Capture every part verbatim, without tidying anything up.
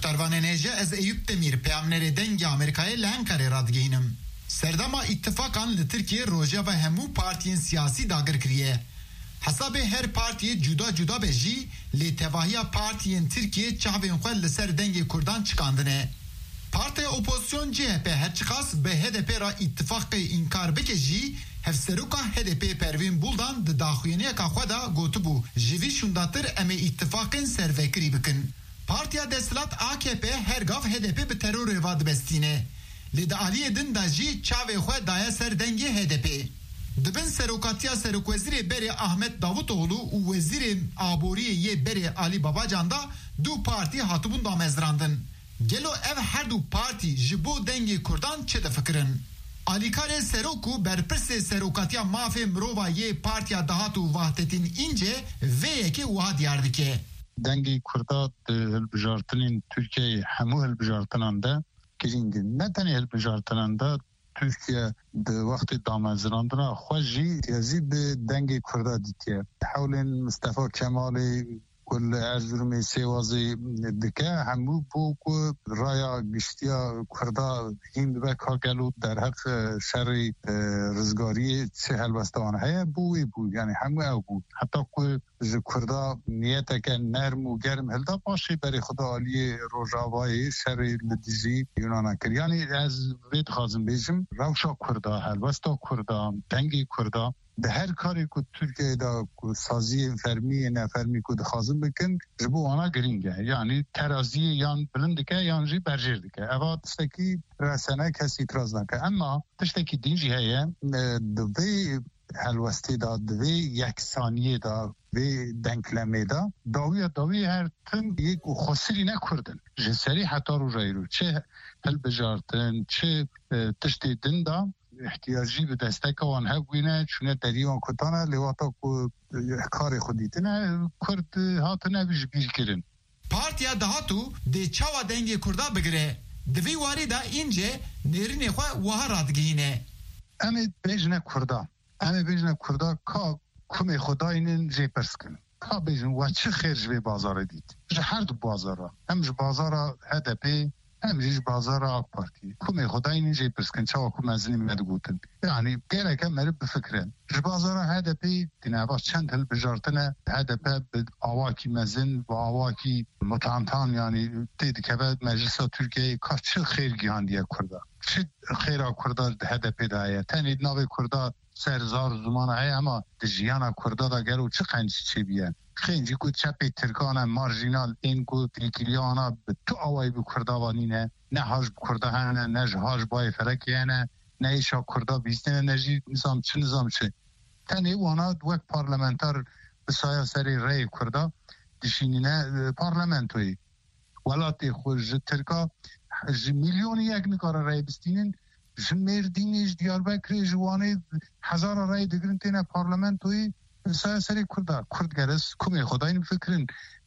Bitervanê neje ez Eyüp Demir peyamnerê dengê Amerîkayê li Enqerê radgihînim. Serdama îttifakan li Tirkiye rojeva hemû partiyên siyasî dagir kiriye. Hesabê her partiyê cuda cuda be jî lê tevahiya partiyên Tirkiye çavên xwe li ser dengê Kurdan çıkandine. Partiya opozisyon C H P her çıkas be H D P ra îttifaqê inkar bike jî hevseroka H D P Pervin Buldan di daxuyaniyeka xwe da gotibû ji vî şundatir em ê îttifaqên servekirî bikin. Partiya Desthilat A K P her gav H D P bi terorê va dibestîne. Lê di aliyê din da jî çavê xwe daye ser dengê H D P. Dibin serokatiya Serokwezîrê Berê Ahmet Davutoğlu û Wezîrê Aboriyê yê Berê Ali Babacan da du partî hatibûn damezrandin. Gelo ev her du partî ji bo dengê Kurdan çi difikirin? Alîkarê Serok û berpirsê serokatiya mafê mirova yê Partiya Dahat û Vahdetên İnce vê yekê wiha diyar dike. Dengê Kurda di hilbijartinên Tirkiyeyê hemû hilbijartinan de girîngin. Ne tenê hilbijartinan de Türkiye di wextê damezrandina xwe jî tezî bi dengê Kurda dîtiye. Hewlên Mustafa Kemalê kul Erzurumê sêwazê dike hemû bû ku raya giştiya Kurda hîn dibe ka gelo derheq şerê rizgariyê çi helbestan heye bû wê bû yani hemû ew bû. Heta ku ji Kurda niyeteke nerm û germ hilda paşê berê Xuda aliyê Rojavayê şerê li dijî Yunana kir. Yani ez vê dixwazim bêjim rewşa Kurda, helbesta Kurda, dengê Kurda de her karê ku Türkiye'de saziyê fermiyê nefermî ku dixwazin bikin ji bo wana giring e. Yani teraziyê yan bilind dike yan jî berjêr dike. Eva tiştekî resene kes îtiraz nake. Ama tiştekî din jî heye di vê helwestê da di vê yeksaniyê da vê denklemê da dawiya dawî her tim yek û xwesirî ne Kurdin. Ji serî heta rojayî çi hilbijartin çi tiştê din da ihtiyacî bi desteka wan hebûne çûne derî wan kutana lêwata ku karê xwe dîtine Kurd hatine bîrkirin. Partiya Dahat û dê çawa dengê Kurda bigire. Di vî warî da înce nêrînê xwe wiha radgihîne. Em ê bêjine Kurda. Em ê bêjine Kurda ka kumê Xwedayînin jê pirskin. Ka bêjin we çi xêr ji vê bazarê dît. Ji her du bazara. Hem ji bazara H D P hem jî ji bazara AK Partî. Kumê Xwedayînin jê pirskin çawa ku mezinî me digotin. Yani gerek em merib bifikirin. Ji bazara H D P dineva çend hilbijartine H D P bi awakî mezin ve awakî mutantan yani tê dikeve Meclisa Türkiye'yê ka çi xêr gihandiye Kurda. Çi xêra Kurda H D P de heye. Tenê navê Kurda serzar zimana heye ama di jiyana Kurda da gelo çi qencî çêbiye. Xêncî ku çepê Tirkana marjinal ên ku têkiliyana bi tu awayî bi Kurda vanîne ne haj bi Kurda hene ne ji haj bayê ferekê hene ne êşa Kurda bîstine ne jî nizam çi nizam çi. Tenê wana wek parlamenter bi saya serê reyê Kurda dişînîne parlamentoyê. Welatê xwe ji Tirka ji milyonî yek nikare rey bistînin ji Mêrdînê ji Diyarbekirê ji Wanê hezara rey digirin têne parlamentoyê saya serê Kurda. Kurd geres kumê Xwedayîn bifikirin.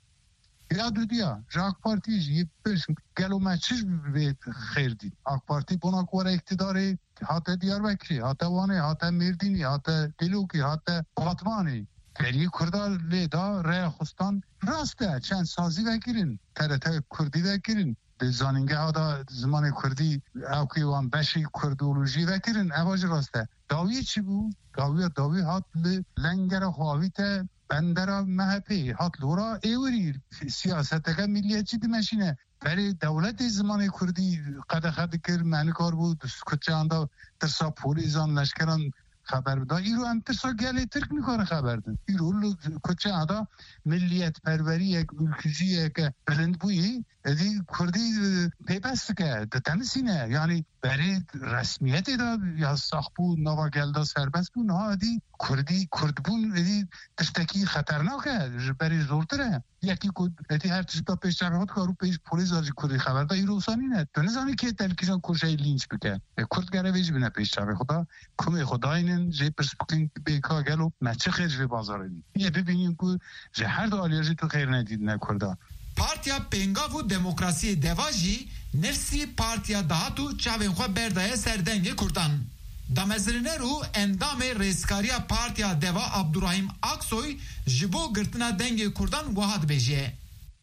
Ya dudiya ji AK Partî jî gelo me çi ji vê xêr dît. AK Partî bona ku were iktidarê hate Diyarbekirê, hate Wanê, hate Mêrdînê, hate Dîlokê, hate Batmanê. Deriyê Kurda lê da reya xustan rast e çend sazî vekirin. T R T Kurdî vekirin. Di zanîngeha da zimanê Kurdî ew wan beşî Kurdolojî vekirin eva jî rast e. Dawiyê çi bû? Dawiya dawî hat li lengera xwavî te bendera M H P hat lora êwirî siyaseteke milliyetçî dimeşîne. Berê dewletê zimanê Kurdî qedexe dikir menikar bû kutçeyan da tirsa polîzan leşkeran xeber bida. Îro em tirsa gelê Tirk nikarin xeber din. Îro li kutçeyan da milliyetperweriyek, ülküciyek bilind bûyî edî Kurdî pêbest dike, ditenisîne. Yani berê resmiyetê da ya sax bû nava gelda serbest bû niha edî Kurdî Kurdbûn edî tiştekî xeternak e ji berê zortir e. Yekî ku edî her tişta pêşçavê xwe dikar û pêş polîsa jî Kurdî xeber da îro sanîne. Tu nizanî kê telkîjan kuşeyê lînç bike. Kurd gerevê jî bine pêşçavê xwe da kumê Xwedayînin jê pirs bikin bêka gelo me çi xêr ji vê bazarê dît. Yê bibînin ku ji her du aliyê jî tu xêr nedîdine Kurda. Partiya Pengav û Demokrasiyê Deva jî nefsî Partiya Dahat û çavên xwe berdaye ser dengê Kurdan. Damezrîner û endamê rêzkariya Partiya Deva Abdurrahim Aksoy ji bo girtina dengê Kurdan wiha dibêje.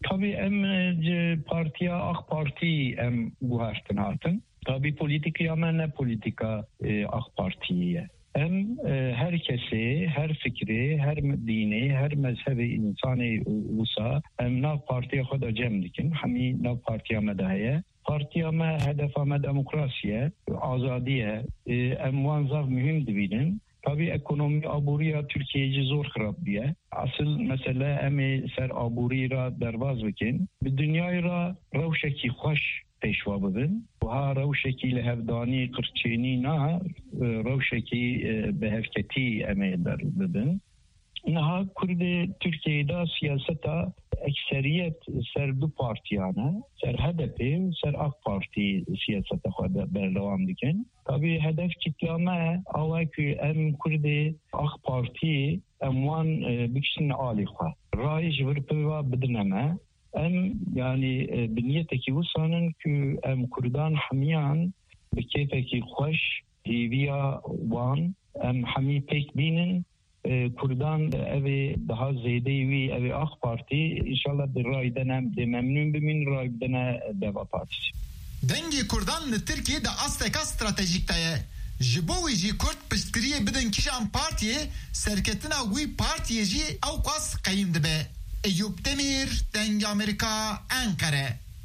tabii em partiya AK Parti em guhartin hatin. Tabii politika ama ne politika AK Parti'ye. Em herkesi, her fikri, her dini, her mezhebi insanı olsa em nav partiye khoda cem dikin. Hami nav partiye medahiye. Partiye me hedefa me demokrasiye, azadiye, em vanzav mühim dibinin. Tabii ekonomi aburiya Türkiye'ci zor kırabdiye. Asıl mesele emi ser aburi ra dervaz bikin. Bir dünyayı ra revşeki hoş peşva bidin. Ha revşeki lehevdani kırçeni na revşeki behevketi emi der bidin. Naha Kürdi Türkiye'de siyaseta ekseriyet ser du partiyana, ser H D P, ser AK Parti siyaseta khoda berdevam dikin. Tabii hedef kitleme ava ki em Kürdi AK Parti emwan bikşin ali kha. Raiş virpeva bidineme. Em yani biniyeteki usanın ki em Kürdan hamiyan bikeyfeki hoş hiviya wan em hami pek binin Kurdan evi daha zeydevi evi AK Parti inşallah bir raydan de memnun bimin raydan Deva Partisi. Dengi Kurdan li Türkiye'de asteka stratejiktaye. Jibovi ji Kurd piştkiriye bidin kişan partiye serketina wî partiye jî ew qas qeyim dibe. Eyüp Demir, Dengi Amerika, Ankara.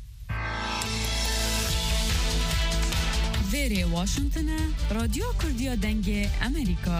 Vere Washington'a Radyo Kurdiya Dengi Amerika.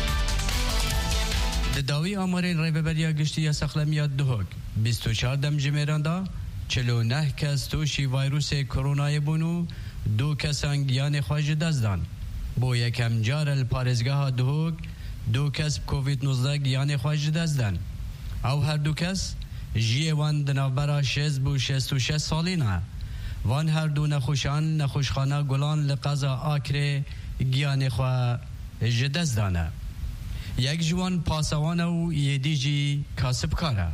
داوی آمارین ریوبریا گشتی یا سقلمیات دهوگ بیست و چهار دم جمیران دا چلو نه کس توشی ویروس کرونای بونو دو کسان گیان خواج دزدان بو یکم جار الپارزگاه دهوگ دو کس کووید نوزده گیان خواج دزدان او هر دو کس جیوان دنابرا شز بو شست و شست سالینه وان هر دو نخوشان نخوشخانه گلان لقضا آکره گیان خواج دزدانه یک جوان پاسوان و یدیجی کاسب کاره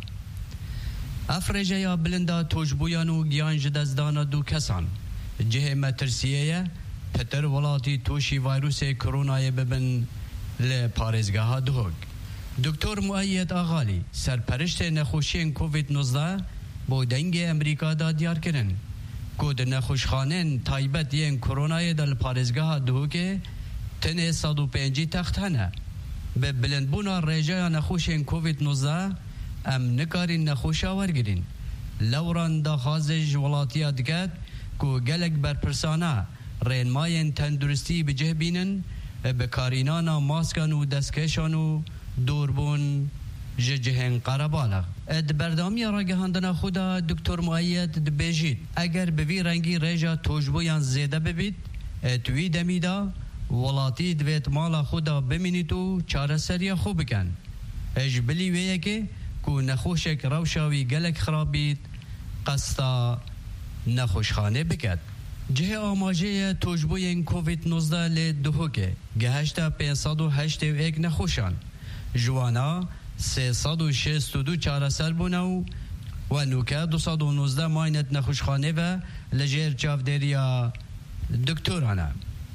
افرجه یا بلندا توجبویان و گیان جدزدان دو کسان جه مترسیه پتر ولاتی توشی ویروس کرونای ببن لپارزگاه دهوگ دکتر مؤید آغالی سرپرشت نخوشین کووید نوزده با دنگ امریکا دا دیار کرن کود نخوشخانن تایبت ین کرونای دل پارزگاه دهوگ تن صد و پنجی تخت هنه به بلندبونا رجای نخوشین کووید نوزده ام نکارین نخوشا ورگرین لوران دا خازج ولاتیا دکت کو گلک برپرسانه رینماین تندرستی بجه بینن بکارینانا ماسکان و دستکشان و دوربون جهن قرباله اد بردامی راگهاندن خدا دکتر مؤید دبیجید اگر بوی رنگی رجا توجبویان زیده ببید توی دمیدا ولاتی دویت مالا خدا بمینید و چاره سریا خوب بکن اجبلی ویه که کو نخوشک روشاوی گلک خرابید قصدا نخوشخانه بکد جه آماجه توجبوی این کووید نوزده لی دهوکه گهشتا پینصد و هشت و یک نخوشان جوانا سیصد و شست و دو چاره سر بونو و نوکه دوصد و نوزده ماینت نخوشخانه و لجیر چافدریا دکتورانه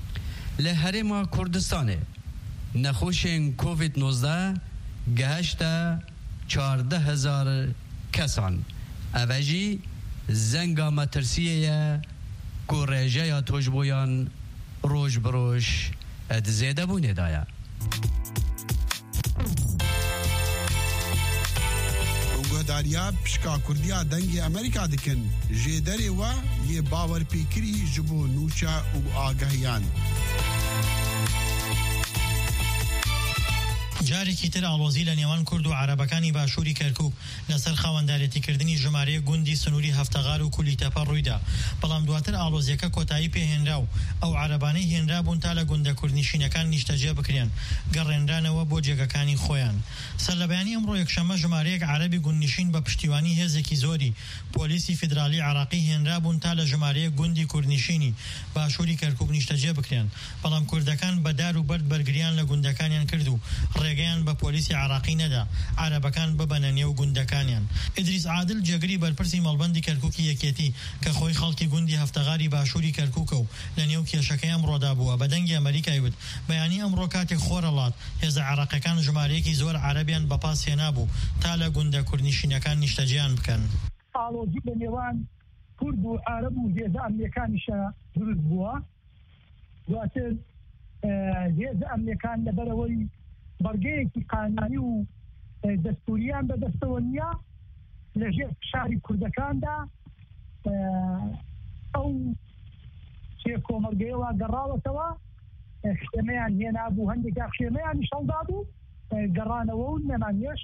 لحرم کردستانه نخوشین کووید نوزده گهشتا چارده هزار کسان اوجی زنگا مترسیه که رجه یا توجبویان روش بروش ادزیده بونه دایا گهداریا پشکا کردیا دنگی امریکا دکن جیدری و یه باور پیکری جبو نوچا و آگاهیان جارێکی تر ئاڵۆزی لە نێوان کورد و عەرەبەکانی باشووری کەرکووک لەسەر خاوەندارێتیکردنی ژمارەیە گوندی سنووری هەفتەغار و کولیتەپە ڕوویدا بەڵام دواتر ئاڵۆزیەکە کۆتایی پێهێنرا و ئەو عەرەبانەی هێنرا بوون تا لە گوندە کوردنشینەکان نیشتەجێ بکرێن گەڕێنرانەوە بۆ جێگەکانی خۆیان سەر لە بەیانی ئەمڕۆ یەکشەممە ژمارەیەک عەرەبی گوندنشین بە پشتیوانی هێزێکی زۆری پۆلیسی فیدرالی عێراقی هێنرا بوون تا لە ژمارەیە گوندی کوردنشینی باشووری کەرکووک نیشتەجێ بکرێن بەڵام کوردەکان بەدار و بەرد بەرگریان لە گوندەکانیان کرد و ڕێگەیان بە پۆلیسی عێراقی نەدا عەرەبەکان ببەنە نێو گوندەکانیان ئیدریس عادل جێگری بەرپرسی مەڵبەندی کەرکووکی یەکێتی کە خۆی خەڵکی گوندی هەفتەغاری باشووری کەرکووکە و لە نێو کێشەکەی ئەمڕۆدا بووە بە دەنگی ئەمریکای وت بەیانی ئەمڕۆ کاتێک خۆرەڵات هێزە عێراقیەکان ژمارەیەکی زۆر عەرەبیان بەپاس هێنا بوو تا لە گوندە کوردنشینەکان نیشتەجێیان بکەن ئاڵۆزی لە نێوان کورد و عەرەب و هێزە ئەمریکانیشە دروست بووە. دواتر هێزە ئەمریکان لەبەرەوەی بەڵگەیەکی قانونی و دەستوریان بەدەستەوە نییە لەژێر فشاری کوردەکاندا ئەو سێ کۆمەڵگەیەوە گەڕاوەتەوە، خێمەیان هێنابوو، هەندێکا خێمەیان شەڵدا بوو، گەڕانەوە و نەمانیێش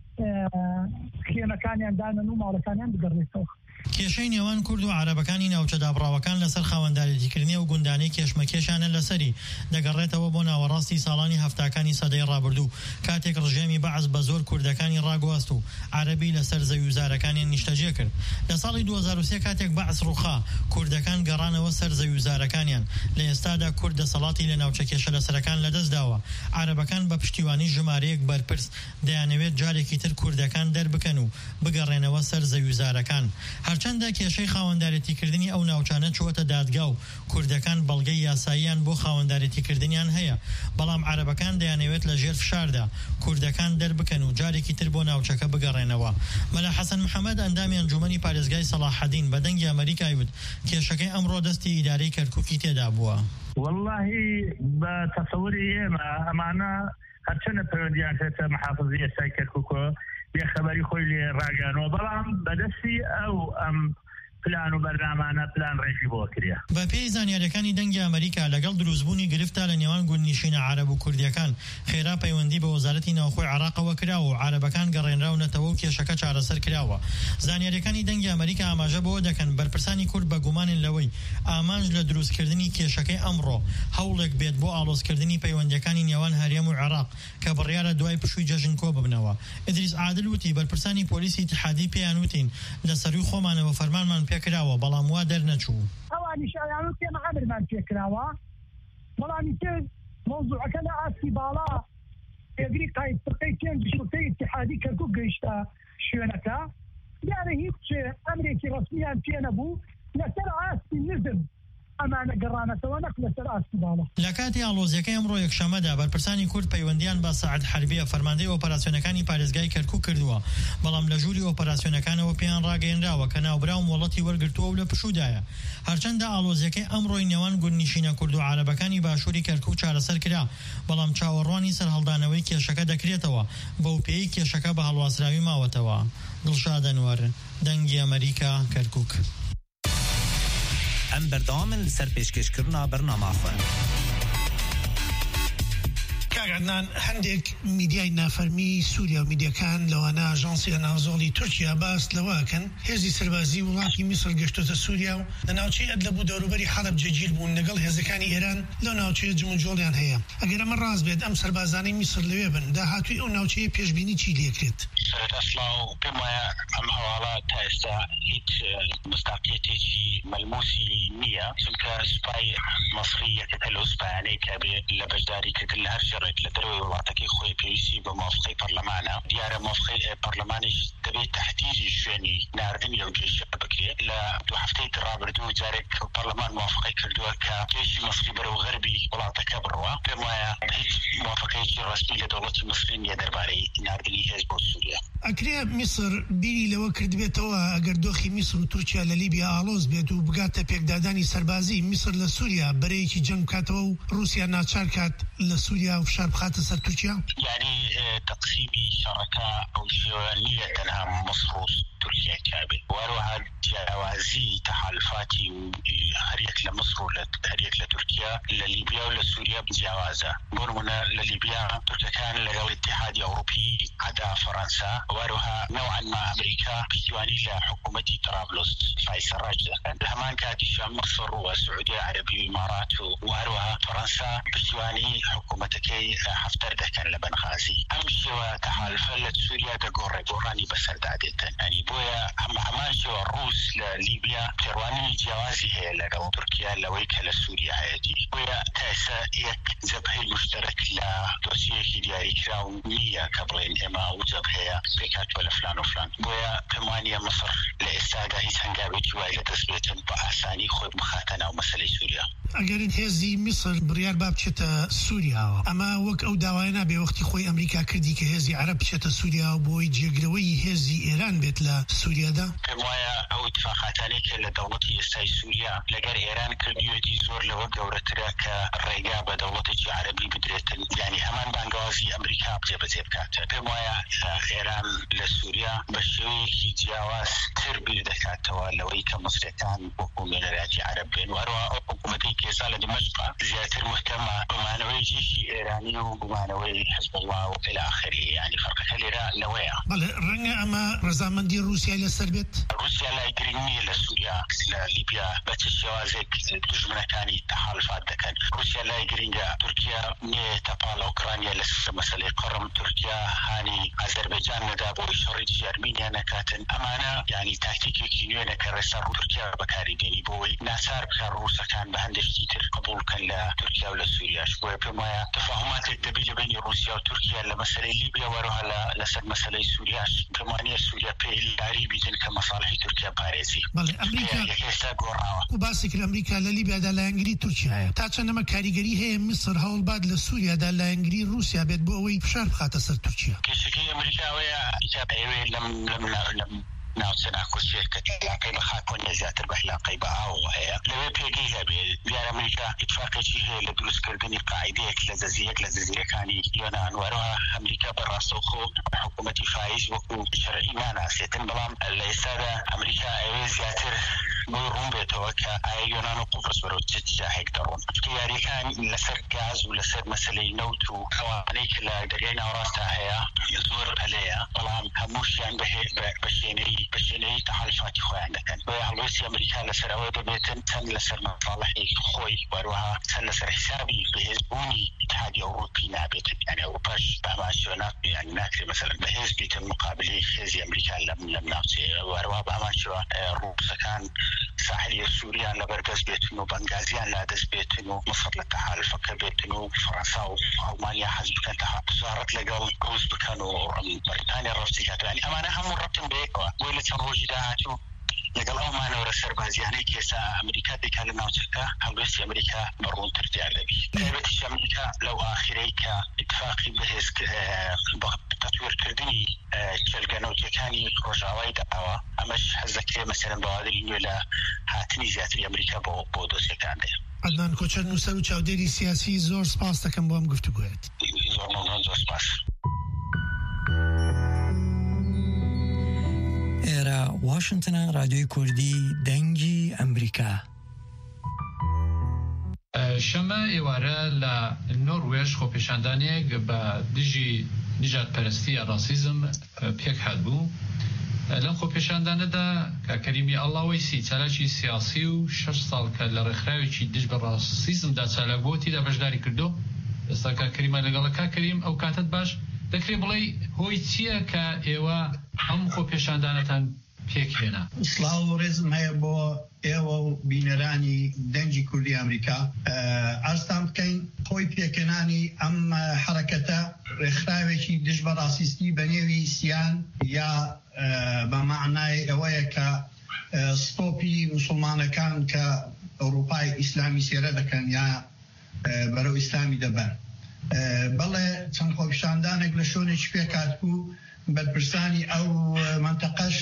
خێمەکانیان دانن و ماڵەکانیان بگەڕێتەوە. کێشەی نێوان کورد و عەرەبەکانی ناوچە دابڕاوەکان لەسەر خاوەنداریەتیکردنی و گوندانەی کێشمەکێشانە لەسەری دەگەڕێتەوە بۆ ناوەڕاستی ساڵانی هەفتاکانی سەدەی ڕابردوو، کاتێک ڕژێمی بەعز بە زۆر کوردەکانی ڕاگواست و عەرەبی لەسەر زەویوزارەکانیان نیشتەجێ کرد. لە ساڵی دوو هەزار و سێ کاتێک بەعز ڕووخا، کوردەکان گەڕانەوە سەر زەویوزارەکانیان. لە ئێستادا کورد دەسەڵاتی لە ناوچە کێشە لەسەرەکان لەدەستداوە. عەرەبەکان بە پشتیوانی ژمارەیەک بەرپرس دەیانەوێت جارێکی تر کوردەکان دەربکەن و بگەڕێنەوە سەر زەویوزارەکان. هەرچەندە کێشەی خاوەندارێتیکردنی ئەو ناوچانە چوەتە دادگا و کوردەکان بەڵگەی یاساییان بۆ خاوەندارێتیکردنیان هەیە، بەڵام عەرەبەکان دەیانەوێت لە ژێر فشاردا کوردەکان دەربکەن و جارێکی تر بۆ ناوچەکە بگەڕێنەوە. مەلا حەسەن محەممەد ئەندامی ئەنجومەنی پارێزگای سەلاحەدین بە دەنگی ئەمریکای وت کێشەکەی ئەمڕۆ دەستی ئیدارەی کەرکووکی تێدا بووە. واللهی بە تەسەووری ئێمە ئەمانە هەرچەنە پەیوەندیان هێتە محافظی ئێستای کەرکووکۆ بێخەبەری خۆی لێ ڕاگەانەوە، بەڵام بەدەستی ئەو ئەم پلان و بەرنامانە پلان ڕێژی بۆ کریا. بە پێی زانیاریەکانی دەنگی ئەمریکا لەگەڵ دروستبوونی گرفتا لە نێوان گوندنشینە عەرەب و کوردیەکان، خێرا پەیوەندی بە وەزارەتی ناوخۆی عێراقەوە کراوە و عەرەبەکان گەڕێنراونەتەوە و کێشەکە چارەسەر کراوە. زانیاریەکانی دەنگی ئەمریکا ئاماژە بەوە دەکەن بەرپرسانی کورد بە گومانن لەوەی ئامانج لە دروستکردنی کێشەکەی ئەمڕۆ هەوڵێک بێت بۆ ئاڵۆزکردنی پەیوەندیەکانی نێوان هەرێم و عێراق کە بڕیارە دوای پشووی جەژن کۆ ببنەوە. ئیدریس عادل وتی بەرپرسانی پۆلیسی اتحادی پێیان وتین لە سەروی خۆمانەوە فەرمانمان پێکراوە، بەڵام وا دەرنەچوو. ئەوانی شایان پێمە ئەمرمان پێکراوە، بەڵامی تر مۆزوعەکە لە ئاستی باڵا ئێگری قایدپڕقەی پێنج شوتەی اتحادی کەرکووک گەیشتە شوێنەکە، دیارە هیچ ئەمرێکی ڕەسمیان پێ نەبوو لەسەر ئاستی نزم ئەمانە گەڕانەتەوە نەک لەسەر ئاستی باڵا. لە کاتی ئاڵۆزیەکەی ئەمڕۆ یەکشەمەدا بەرپرسانی کورد پەیوەندیان بە سەعەد حەربیە فەرماندەی ئۆپەراسیۆنەکانی پارێزگای کەرکووک کردووە، بەڵام لە ژووری ئۆپەراسیۆنەکانەوە پێیان ڕاگەیەنراوە کە ناوبرا و مۆڵەتی وەرگرتووە و لە پشوودایە. هەرچەندە ئاڵۆزیەکەی ئەمڕۆی نێوان گوندنشینە کورد و عەرەبەکانی باشووری کەرکووک چارەسەر کرا، بەڵام چاوەڕوانی سەرهەڵدانەوەی کێشەکە دەکرێتەوە، بەو پێی کێشەکە بە هەڵواسراوی ماوەتەوە. دڵشاد ئەنوەر، دەنگی ئەمریکا، کەرکووک. ئەم بەردەوامن لەسەر پێشکەشکردنا بەرنامە خۆ. کاگادنان هەندێک میدیای نافەرمی سووریا و میدیەکان لەوانە ئاژانسی ناوزۆڵی تورکیا باس لەوەکەن هێزی سەربازی وڵاتی میسر گەشتۆتە سووریا و لە ناوچەی ئەدلب و دەوروبەری حەڵەب جێگیر بوون لەگەڵ هێزەکانی ئێران لەو ناوچەیە جموجۆڵیان هەیە. ئەگەر ئەمە ڕاست بێت ئەم سەربازانەی میسر لەوێ بن، داهاتووی ئەو ناوچەیە پێشبینی چی لێکرێت؟ ئەسڵاو پێم وایە ئەم هەواڵە تا ئێستا هیچ مستاقیەتێکی مەلموسی نییە، چونکە سوپای مەسری یەکێکە لەو سوپایانەی کە بێت لە بەشداریکردن لە هەر شەڕێک لە دەروی وڵاتەکەی خۆی پێویستی بە موافقەی پەرلەمانە. دیارە موافقەی پەرلەمانیش دەبێت تەحدیدی شوێنی ناردنی ئەو جێشە بکرێت. لە دوو هەفتەی ڕابردوو جارێک پەرلەمان موافقەی کردووە کە جێشی مەسری بەرەو غەربی وڵاتەکە بڕوە. پێم وایە هیچ موافقەیەکی ڕەسمی لە دەوڵەتی مەسری نییە دەربارەی ناردنی هێز بۆ سووریا. ئەکرێ میسر بیری لەوە کردبێتەوە ئەگەر دۆخی میسر و تورکیا لە لیبیا ئاڵۆز بێت و بگاتە پێکدادانی سەربازی میسر لە سووریا بەرەیەکی جەنگ بکاتەوە و رووسیا ناچار کات لە سووریا و فشار بخاتە سەر تورکیا؟ یعنی تەقسیمی شەڕەکە ئەو شێوە نییە تەنها مەسر و تورکیا کابێت، وەروەها جیاوازی تەحالفاتی و هەریەک لە مەسر و هەریەک لە تورکیا لە لیبیا و لە سووریا جیاوازە. بۆ نمونە لە لیبیا تورکەکان لەگەڵ ئیتحادی ئەوروپی عەدا فەڕەنسا وەروەها نەوعەن ما ئەمریکا پشتیوانی لە حکوومەتی ترابلس فایسەڕاج دەکەن. لە هەمان کاتیشە مەسر و سعودیە عەرەبی و ئیمارات و وەروەها فەڕەنسا پشتیوانی حکوومەتەکەی هەفتەر دەکەن لە بەنغازی. ئەم شێوە تەحالفە لە سووریا دەگۆڕێ گۆڕانی بەسەردادێتن. ئەنی بۆیە هەم هەمان شێوە ڕووس لە لیبیا پێڕوانی جیاوازی هەیە لەگەڵ تورکیا لەوەی کە لە سووریا هەیەتی. بۆیە تا ئێستا یەک جەبهەی مشتەرەک لە دۆسیەکی دیاریکراو نییە کە بڵێن ئێمە ئەو جەبهەیە پێکاتوە لە فلان و فلان. بۆیە پێم وانیە مەسر لە ئێستادا هیچ هەنگاوێکی وای لە دەست بێتن بە ئاسانی خۆی بخاتە ناو مەسەلەی سووریا. ئەگەرت هێزی میسر بڕیار با بچێتە سووریاوە، ئەمە وەک ئەو داوایە نابێ وەختی خۆی ئەمریکا کردی کە هێزی عەرەب بچێتە سووریا و بۆی جێگرەوەی هێزی ئێران بێت لە سووریادا؟ پێم وایە ئەو اتفاقاتانەی کە لە دەوڵەتی ئێستای سووریا لەگەر ئێران کردوێتی زۆر لەوە گەورەترە کە ڕێگا بە دەوڵەتێکی عەرەبی بدرێتن، یعنی هەمان بانگوازی ئەمریکا جێبەجێ بکاتە. پێم وایە ئێران لە سووریا بە شێوەیەکی جیاوازتر بیر دەکاتەوە لەوەی کە مەسرەکان وەکو مێنەراتی عەرەب بێن، و هەروەها ئەو حکوومەتەی کە ئێستا لە دمەشقا زیاتر مهتەمە بمانەوەی جێشی ئێرانی و بمانەوەی حزب الله و إلى آخره، يعني فرقەکە لێرە لەوەیە. بەڵێ ڕەنگە ئەمە ڕەزامەندی رووسیا لەسەر بێت؟ رووسیا لای گرنگ نییە لە سووریا، لە لیبیا بە چ شێوازێک دژمنەکانی تەحالفات دەکەن. رووسیا لای گرنگە، تورکیا نێتە پاڵە ئوکرانیا لەسەر مەسەلەی قڕم، تورکیا هانی ئەزەربەیجان نەدا بۆی شەڕی ئەرمینیا نەکاتن. ئەمانە یعنی تاکتیکێکی نوێنە کە ڕێستا ڕوو تورکیا بەکاری دێنی بۆەوەی ناچار بکات ڕووسەکان بە هەندێکی تر قبول بکەن لە تورکیا و لە سووریاش. بۆیە پێم وایە تەفاهماتێک دەبێت لە بینی رووسیا و تورکیا لە مەسەلەی لیبیا وەروها لەسەر مەسەلەی سووریاش. پێم وانییە سووریا پێی یاری بیدن کە مەساڵحی تورکیا پارێزی. بەڵێ ئەمریکا ئێستا گۆڕاوە و باسی کرد ئەمریکا لە لیبیادا لایەنگری تورکیایە. تا چەندەمە کاریگەری هەیە میسر هەوڵبات لە سووریادا لایەنگری رووسیا بێت بۆ ئەوەی فشار بخاتە سەر تورکیا؟ کێشەکەی ئەمریکاوەیە ئەوێ لەم لەم لەم ناوچەنا کوشێت کە علاقەی بە خاکۆنیە زیاتر بە علاقەی بە ئاو هەیە. لەوێ پێگەی هەبێت دیارە ئەمریکا اتفاقێکی هەیە لە دروستکردنی قاعدەیەک لە جەزیرەیەک لە جەزیرەکانی یۆنان، وەروها ئەمریکا بەڕاستەوخۆ حکوومەتی فایز وەکو شەرعی ناناسێتن، بەڵام لە ئێستادا ئەمریکا ئەوێ زیاتر بۆی ڕوون بێتەوە کە ئایا یۆنان و قوبرس بەرەو چ جاهێک دەڕۆن. چونکە یاریەکان لەسەر گاز و لەسەر مەسەلەی نەوت و ئەوانەی کە لە دەریای ناوەڕاستا هەیە زۆر هەلەیە، بەڵام هەمووشیان بەشێنەی بەشێنەی تەحالفاتی خۆیان دەکەن. بۆیە هەڵوێستی ئەمریکا لەسەر ئەوە دەبێتن چەند لەسەر مەساڵحی خۆی وەروەها چەند لەسەر حسابی بەهێزبوونی اتحادیە ئەوروپی نابێتن، یعنی ئەوروپاش بەهمان شێوە یعنی ناکرێت مەسەلەن بەهێز بیتن مقابلەی خێزی ئەمریکا لەم لەم ناوچەیە، وەروەها بەهمان شێوە ڕووسەکان ساحلی سووریان لەبەردەست بێتن و بەنگازیان لادەست بێتن و مەسەر لە تەحالفەکە بێتن و فەڕەنسا و ئەڵمانیا حەز بکەن تجارەت لەگەڵ رووس بکەن و بەریتانیا ڕەفتی کاتن. یعنی ئەمانە هەموو ڕەبتن بەیەکەوە. بۆی لە چەند ڕۆژی داهاتوو لەگەڵ ئەومانەوە سەربازیانەی کێسا ئەمریکا دێکا لە ناوچەکە هەڵوێستی ئەمریکا بەڕوونتر دیار دەبی. تایبەتیش ئەمریکا لەو ئاخرەی کە اتفاقی بەهێز بە تەطویرکردنی جەلگەنەوتیەکانی ڕۆژاوای داوە، ئەمەش حەز دەکرێت مەسەلەن بەوادری نوێ لە هاتنی زیاتری ئەمریکا بۆ بۆ دۆسیەکان دێ. عەدنان کۆچەر نووسەر و چاودێری سیاسی، زۆر سپاس دەکەم بۆ ئەم گفتوگویت. زۆر مەمنون، زۆر سپاس. ئێرە واشنگتنە، رادیۆی کوردی دەنگی ئەمریکا. شەمە ئێوارە لە نۆروێژ خۆپێشاندانێک بە دژی نیژادپەرستی ڕاسیزم پێک هاتبوو. لەم خۆپێشاندانەدا کە کەریمی ئەڵڵاوەیسی چالاکی سیاسی و شەش ساڵ کە لە ڕێکخراوێکی دژ بە ڕاسیزمدا چالاک بۆ تیدا بەشداری کردو. ئێستا کە کەریمە لەگەڵە کا کەریم ئەو کاتت باش دەکرێت بڵێ هۆی چییە کە ئێوە ئەم خۆپێشاندانەتان پێک هێنا؟ سڵاو و ڕێزم هەیە بۆ ئێوە و بینەرانی دەنگی کوردی ئەمریکا. ئەرزتان بکەین خۆی پێکەنانی ئەم حرەکەتە ڕێکخراوێکی دژ بە ڕاسیستی بە نێوی سیان یا بە معنای ئەوەیە کە ستۆپی موسڵمانەکان کە ئەوروپای ئیسلامی سێرە دەکەن یا بەرەو ئیسلامی دەبەن. بەڵێ چەند خۆپیشاندانێک لە شوێنێکی پێکات بوو بەرپرسانی ئەو منتەقەش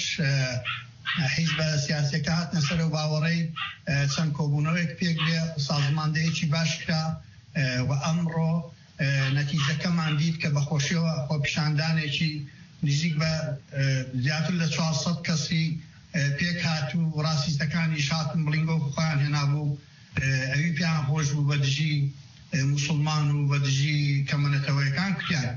حیزب سیاسیەکە هاتنە سەر و باوەڕەی چەند کۆبوونەوەیەک پێک بێ سازماندەیەکی باش کرا و ئەمڕۆ نەتیجەکەمان دیت کە بەخۆشیەوە خۆپیشاندانێکی نزیک بە زیاتر لە چوارسەد کەسی پێک هات و ڕاسیستەکانی شاتن بڵینگۆ خۆیان هێنابوو. ئەوی پیان خۆش بوو بە دژی موسڵمان و بە دژی کەمەنەتەوەیەکان کوتیان.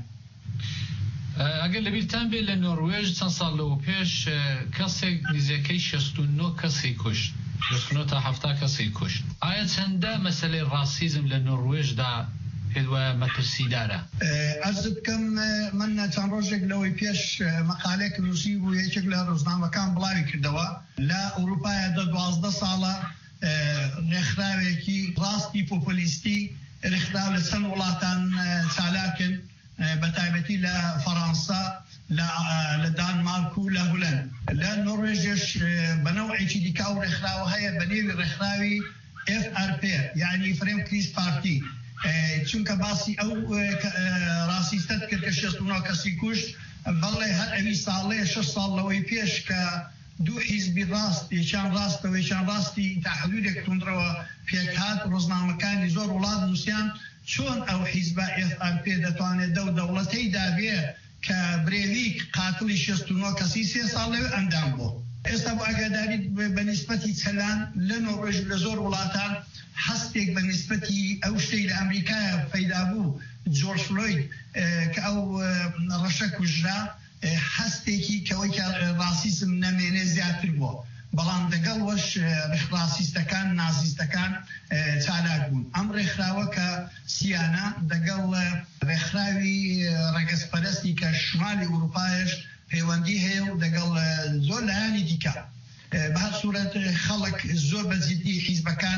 ئەگەر لەبیرتان بێت لە نۆروێژ چەند ساڵ لەوە پێش کەسێک نزیەکەی شەست و نۆ کەسی کوشت، شەست و نۆ تا هەفتا کەسی کوشت. ئایا چەندە مەسەلەی ڕاسیزم لە نۆروێژدا پێت وایە مەترسیدارە؟ ئەرز بکەم من چەند ڕۆژێک لەوەی پێش مەقالەیەک نووسی بوو یەکێک لە ڕۆژنامەکان بڵاوی کردەوە لە ئەوروپایەدا دوازدە ساڵە ڕێکخراوێکی ڕاستی پۆپۆلیستی ڕێکخراو لە چەند وڵاتان چالاکن، بە تایبەتی لە فەڕەنسا، لە دانمارک و لە هۆلەند. لە نۆڕێژش بەنەوعێکی دیکا و ڕێکخراوە هەیە بە نێوی ڕێکخراوی ئێف ئار پێ یعنی فرێم کریس پارتی، چونکە باسی ئەو ڕاسیستەت کرد کە شەست و نۆ کەسی کوشت بەڵێ هەر ئەوی ساڵێ شش ساڵ لەوەی پێش کە دوو حیزبی ڕاست یەکیان ڕاستەوە یەکیان ڕاستی تا حدودێک توندرەوە پێکهات ڕۆژنامەکانی زۆر وڵات نووسیان چۆن ئەو حیزبە ئێف ئار پێ دەتوانێت دە و دەوڵەتەی دابێ کە برێویک قاتڵی شەست و نۆ کەسی سێ ساڵ لەوێ ئەندام بوو. ئێستا بۆ ئاگاداری بە نیسبەتی چەلان لە نۆڕۆژ لە زۆر وڵاتان هەستێک بە نیسبەتی ئەو شتەی لە ئەمریکایە پەیدا بوو جۆرج فلۆید کە ئەو ڕەشە کوژرا هەستێکی کەوەی کە ڕاسیزم نەمێنێ زیاتر بووە. بەڵام دەگەڵ وەش ڕاسیستەکان نازیستەکان چالاک بوون. ئەم ڕێکخراوە کە سیانە دەگەڵ ڕێکخراوی ڕێگەزپەرستی کە شمالی ئوروپایش پەیوەندی هەیە و دەگەڵ زۆر لایانی دیکە. بە هەر سوورەت خەڵک زۆر بەجددی حیزبەکان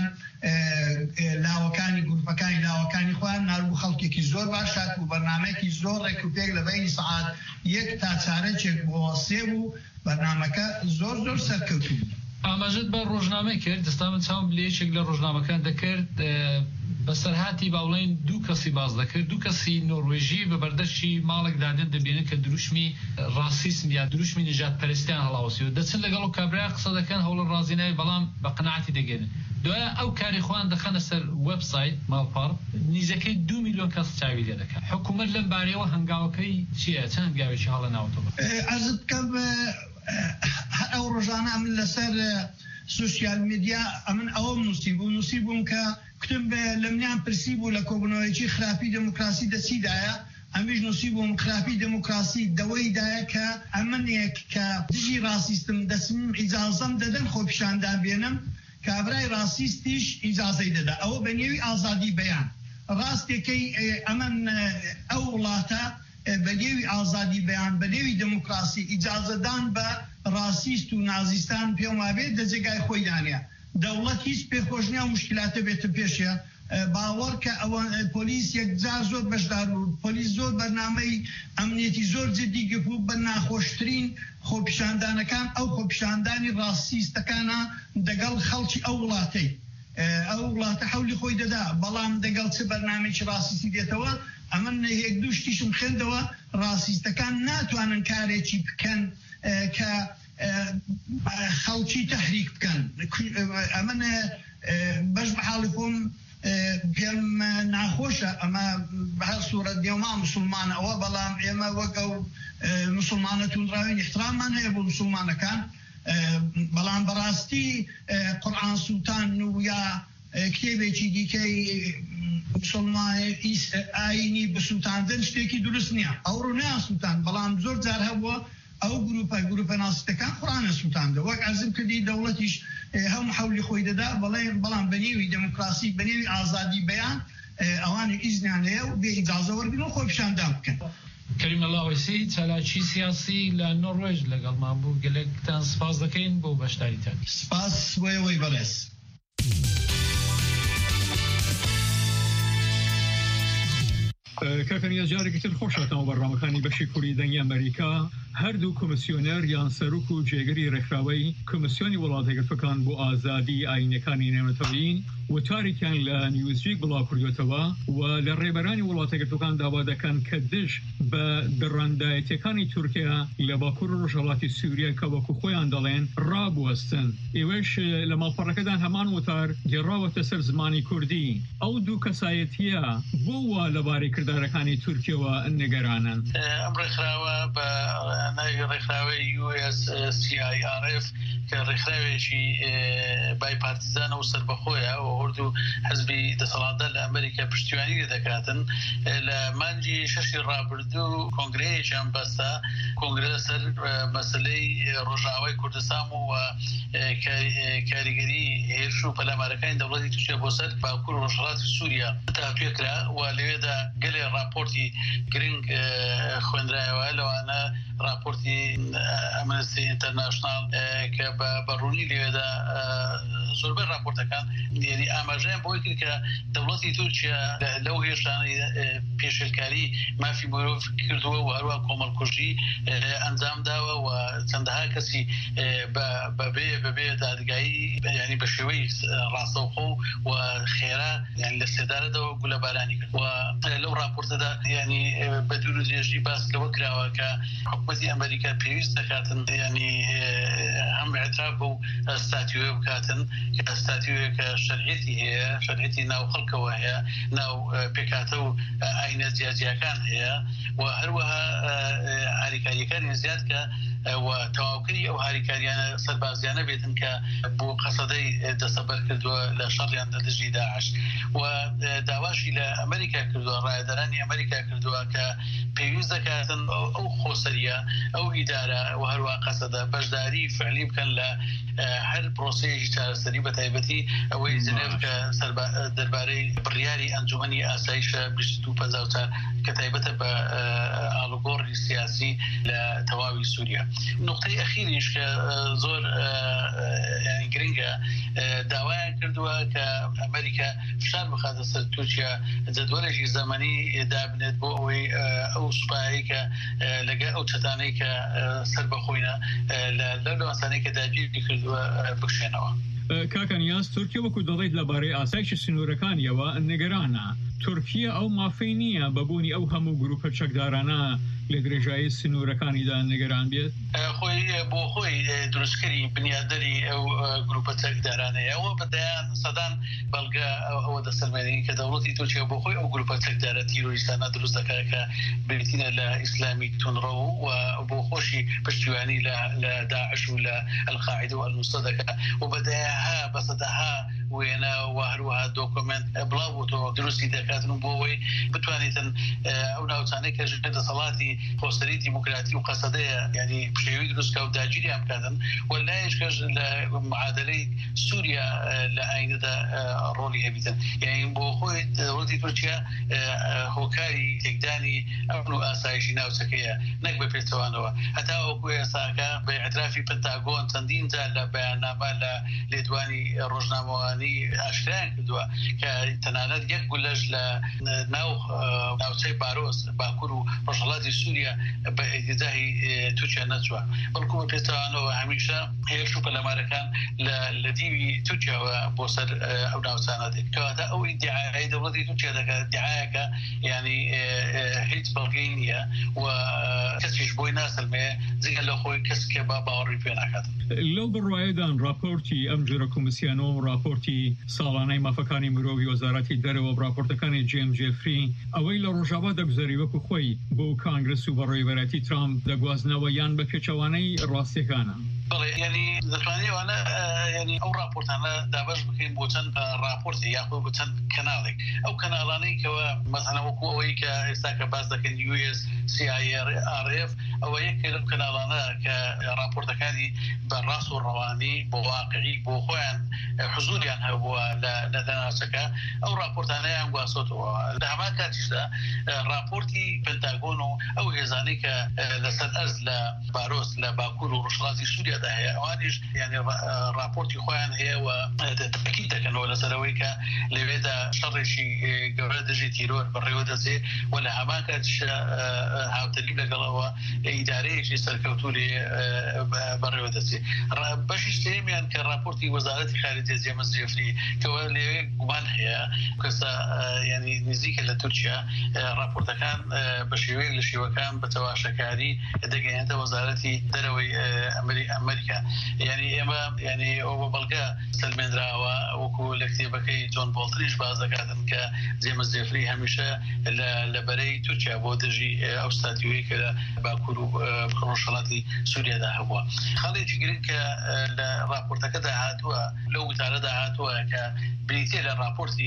لاوەکانی گروپەکانی لاوەکانی خۆیان ناروو خەڵکێکی زۆر باشات و بەرنامەیەکی زۆر ڕێکوپێک لە بینی سەعات یەک تا چارەکێک بۆ سێ بوو بەرنامەکە زۆر زۆر سەرکەوتوو. ئاماژت بە ڕۆژنامە کرد دەستا من چاوم لێچێک لە ڕۆژنامەکان دەکرد بەسەرهاتی باوڵین دوو کەسی باز دەکرد دوو کەسی نۆروێژی بە بەردەشتی ماڵێک دادن دەبێنن کە دروشمی ڕاسیسم یا دروشمی نژاد پەرستیان هەڵاوەسیوە دەچن لەگەڵ و کابرا قسە دەکەن هەوڵە ڕازینەوەی بەڵام بە قەناعەتی دەگەێنن دوایە ئەو کاری خۆیان دەخەنە سەر وێبسایت ماڵپەڕ نزیکەی دو میلیۆن کەس چاوی لێ دەکات. حکوومەت لەم بارەیەوە هەنگاوەکەی چییە چەند هەنگاوێکی هەڵە ناوەتەوە؟ عەرزت بکەم ئەو ڕۆژانە من لەسەر سوشیال میدیا ئەمن ئەوە نووسی بوو نووسی بووم کە کتم لە منیان پرسی بوو لە کۆبنەوەیەکی خراپی دموکراسی دەچیدایە ئەمیش نووسی بووم خراپی دموکراسی دەوەیدایە کە ئەمنێک کە دژی ڕاسیستم دەسم ئیجازەم دەدەن خۆپیشاندان بێنم کابرای ڕاسیستیش ئیجازەی دەدا ئەوە بە نێوی ئازادی بەیان ڕاستێکەی ئەمن ئەو وڵاتە بە نێوی ئازادی بەیان بە نێوی دموکراسی ئیجازەدان بە ڕاسیست و نازیستان پێم وابێت دەجێگای خۆی دانیە دەوڵەت هیچ پێخۆشنیا و مشکلاتە بێتە پێشە باوەڕ کە ئەوە پۆلیس یەکجار زۆر بەشدار بوو پۆلیس زۆر بەرنامەی ئەمنیەتی زۆر جدی گرتبوو بە ناخۆشترین خۆپیشاندانەکان ئەو خۆپیشاندانی ڕاسیستەکانە دەگەڵ خەڵکی ئەو وڵاتەی ئەو وڵاتە حولی خۆی دەدا بەڵام دەگەڵ چه بەرنامێکی ڕاسیستی دێتەوە ئەمن هێک دوو شتیشم خوێندەوە ڕاسیستەکان ناتوانن کارێکی بکەن کە خەڵکی تەحریک بکەن ئەمن بەش بە حاڵی خۆم پێم ناخۆشە ئەمە بە هەر سوورەت دێوما موسڵمانە ئەوە بەڵام ئێمە وەک ئەو موسڵمانە توندراوین احتراممان هەیە بۆ موسڵمانەکان بەڵام بەڕاستی قورئان سووتان و یا کتێبێکی دیکەی مسلمانی ئاینی بسووتاندن شتێکی دروست نییە ئەو ڕوونیان سووتان بەڵام زۆر جار هەبووە ئەو گروپە گروپە ناسیستەکان قورئانە سووتاندە وەک عەرزم کردی دەوڵەتیش هەموو حولی خۆی دەدا بەڵام بە نێوی دموکراسی بە نێوی ئازادی بەیان ئەوانی ئیزنیان هەیە و بێ ئیجازە وەرگن و خۆپیشاندان بکەن. کەریم ئەڵاوێسی چالاکی سیاسی لە نۆڕۆژ لەگەڵمان بوو گەلێکتان سپاس دەکەین بۆ بەشداریتان. سپاس وەیەوەی بەڕێز. کاکەنیا جارێکی تر خۆشاتەوە بەڕامەکانی بەشی کوردی دەنگی ئەمریکا هەردوو کۆمسیۆنەر یان سەرۆک و جێگەری ڕێکخراوەی کۆمسیۆنی وڵاتە یەکگرتوەکان بۆ ئازادی ئاینەکانی نێونەتەوەیین وتاریکیان لە نیوزویک بڵاو کردوێتەوە و لە ڕێبەرانی وڵاتە یەکگرتوەکان داوا دەکەن کە دژ بە دڕەندایەتیەکانی تورکیا لە باکوور و ڕۆژهەڵاتی سووریا کە وەکو خۆیان دەڵێن ڕابوەستن ئێوەش لە ماڵپەڕەکەدان هەمان وتار گێڕاوەتە سەر زمانی کوردی ئەو دوو کەسایەتیە بۆ وا لەبارەی کردارەکانی تورکیەوە نیگەرانن. ئەم ڕێکخراوە بە ناوی ڕێکخراوەی یو ئێس سی آی ئار ئێف کە ڕێکخراوێکی بای پارتیزانە و سەربەخۆیە و هەردوو حزبی دەسەڵاتدار لە ئەمریکا پشتیوانی دەکاتن لە مانگی شەشی ڕابردوو کۆنگرەیەکیان بەستە کۆنگرە سەر مەسلەی ڕۆژاوای کوردستان و کاریگەری هێرش و پەلامارەکانی دەوڵەتی تورکیا بۆ سەر باکوور و ڕۆژهەڵاتی سووریا داپێکرا و لەوێدا گەلێ راپۆرتی گرنگ خوێندرایەوە لەوانە راپۆرتی ئەمنستی ئینتەرناشنال کە بەڕوونی لەوێدا زۆربەی راپۆرتەکان دیێنی ئاماژەیان بۆی کرد کە دەوڵەتی تورکیا لەو هێرشانەی پێشێلکاری مافی مرۆڤ کردووە و هەروە کۆمەڵکوژی ئەنجام داوە و چەندەها کەسی بەبێ بەبێ دادگایی ینی بە شێوەی ڕاستەوخۆ و خێرا یان لە سێدارەدەوە گولە بارانی کرد و لەو راپۆرتەدا ینی بە دوور و درێژی باس لەوە کراوە کە حکوومەتی ئەمریکا پێویست دەکاتن ینی هەم اعتراف بۆ ستاتیوێ بکاتن کە ستاتیوێ کە شەرعیەتی هەیە شەرعیەتی ناو خەڵکەوە هەیە ناو پێکاتە و ئاینە جیاجیەکان هەیە و هەروەها هاریکاریەکانی زیاد کە و تەواوکردی ئەو هاریکاریانە سەربازیانە بێتن کە بۆ قەسەدەی دەسەبەر کردووە لە شەڕیان لە دژی داعش و داواشی لە ئەمریکا کردووە ڕایدەرانی ئەمریکا کردووە کە پێویست دەکاتن ئەو خۆسەریە ئەو ئیدارە و هەروە قەسەدە بەشداری فعلی بکەن لە هەر پرۆسەیەکی چارەسەری بە تایبەتی ئەوەی جنێڤ کە دەربارەی بڕیاری ئەنجومەنی ئاسایشە بیست و پەنجا و چوار کە تایبەتە بە ئاڵوگۆڕی سیاسی لە تەواوی سووریا. نقطەی ئەخیریش کە زۆر گرنگە داوایان کردووە کە ئەمریکا فشار بخاتە سەر تورکیا جەدوەلێکی زەمەنی دابنێت بۆ ئەوەی ئەو سوپایی کە لەگە ئەو چەتانەی کە سەر بەخۆینە لەو لەوانسانەی کە داگیری کردووە بکشێنەوە. کاکەنیاز تورکیا وەکو دەڵێت لەبارەی ئاسایشی سنوورەکانیەوە نیگەرانە. تورکیا ئەو مافەی نییە بەبوونی ئەو هەموو گروپە چەکدارانە لە درێژایی سنوورەکانیدا نیگەران بێت؟ خۆی بۆ خۆی دروستکردی بنیادەری ئەو گروپە چەکدارانەیە ئەوە بەدایان سەدان بەڵگە ئەوە دەسەلمێنی کە دەوڵەتی تورکیا بۆ خۆی ئەو گروپە چەکدارە تیرۆریستانە دروست دەکات کە بریتینە لە ئیسلامی تونڕە و بۆ خۆشی پشتیوانی لە داعش و لە القاعیدە و ئەلنوسرە دەکات و بەدایها بەسەدەها وێنە و هەروەها دۆکۆمنت بڵاو بۆتەوە دروستی دەکاتن و بۆ ئەوەی بتوانێتن ئەو ناوچانەی کە ژێر دەسەڵاتی خۆسەری دیموکراتی و قەسەدەیە ینی پشێوی دروستکە و داگیریان بکاتن و لایەشکەش لە معادلەی سووریا لە ئاینەدا ڕۆلی هەبیتن یعنی بۆ خۆی دەوڵەتی تورکیا هۆکاری تێکدانی ئەمن و ئاسایشی ناوچەکەیە نەک بە پێچەوانەوە هەتا وەکو ئێستاکە بە ئەترافی پنتاگۆن چەندین جار لە بەیاننامە لە لێدوانی ڕۆژنامەوانی ئاشکرایان کردووە کە تەنانەت یەک گولەش لە ناو ناوچەی بارۆس باکوور و ڕۆژهەڵاتی سووریا بە ئیدداهی تورکیا نەچووە بەڵکو بە پێچەوانەوە هەمیشە هێرش و پەلەمارەکان لە دیوی تورکیاوە بۆ سەر ئەو ناوچانە دێت کەواتە ئەو ئیدعای دەوڵەتی تورکیا دەکات ادعایەکە ینی هیچ بەڵگەی نییە و کەسیش بۆی ناسەلمێ جگە لە خۆی کەسکێ با باوەڕی پێ ناکات. لەو بڕوایەدان راپۆرتی ئەم جۆرە کۆمسیۆنە و راپۆرتی ساڵانەی مافەکانی مرۆڤی وەزارەتی دەرەوە راپۆرتەکانی جێم جێفری ئەوەی لە ڕۆژاوا دەگوزاری وەکو خۆی بۆ کانگرس و بە ڕێوەبەرەتی ترامپ دەگوازنەوە یان بە پێچەوانەی ڕاستیەکانە. بڵێ ینی دەتوانێوانە ینی ئەو راپۆرتانە دابش بکەین بۆ چەند راپۆرتی یاخۆ بۆ چەند کەناڵێک ئەو کەناڵانەی کەوە مەسەڵەن وەکو ئەوەی کە ئێستا کە باس دەکەن یو ئێس سی آی آر ئێف ئەوە یەک لەو کەناڵانە کە راپۆرتەکانی بەڕاست و ڕەوانی بۆ واقعی بۆ خۆیان حزوریان هەبووە لە دەناوچەکە ئەو راپۆرتانەیان گواسۆتەوە لە هەمان کاتیشدا راپۆرتی پنتاگۆن و ئەو هێزانەی کە لەسەر ئەرز لە بارۆس لە باکوور و ڕۆژهەڵاتی سووریا هەیە ئەوانیش ینی راپۆرتی خۆیان هەیە و تاکید دەکەنەوە لەسەرەوەی کە لەوێدا شەڕێکی گەورە دژی تیرۆر بەڕێوە دەچێت و لە هەمان کاتیشدا هاوتەریب لەگەڵەوە ئیدارەیەکی سەرکەوتوو لێ بەڕێوە دەچێت. بەشی سێمیان کە راپۆرتی وەزارەتی خارجیە جێمس جێفری کەوە لێوێ گومان هەیە کەسە ینی نزیکە لە تورکیا راپۆرتەکان بە شێوەیەک لە شێوەکان بە تەواشەکاری دەگەیەنێتە وەزارەتی دەرەوەی ئەمریکا ینی ئێمە ینی ئەوە بەڵگە سەلمێنراوە وەکو لە کتێبەکەی جۆن بۆڵتریش باز دەکاتن کە جێمس جێفری هەمیشە لە بەرەی تورکیا بۆ دژی ئەو ستاتیوەی کە لە باکوور و ڕۆژهەڵاتی سووریادا هەبووە. خەڵێکی گرنگ کە لە راپۆرتەکەدا هاتووە لەو وتارەدا هاتووە کە بریتیە لە راپۆرتی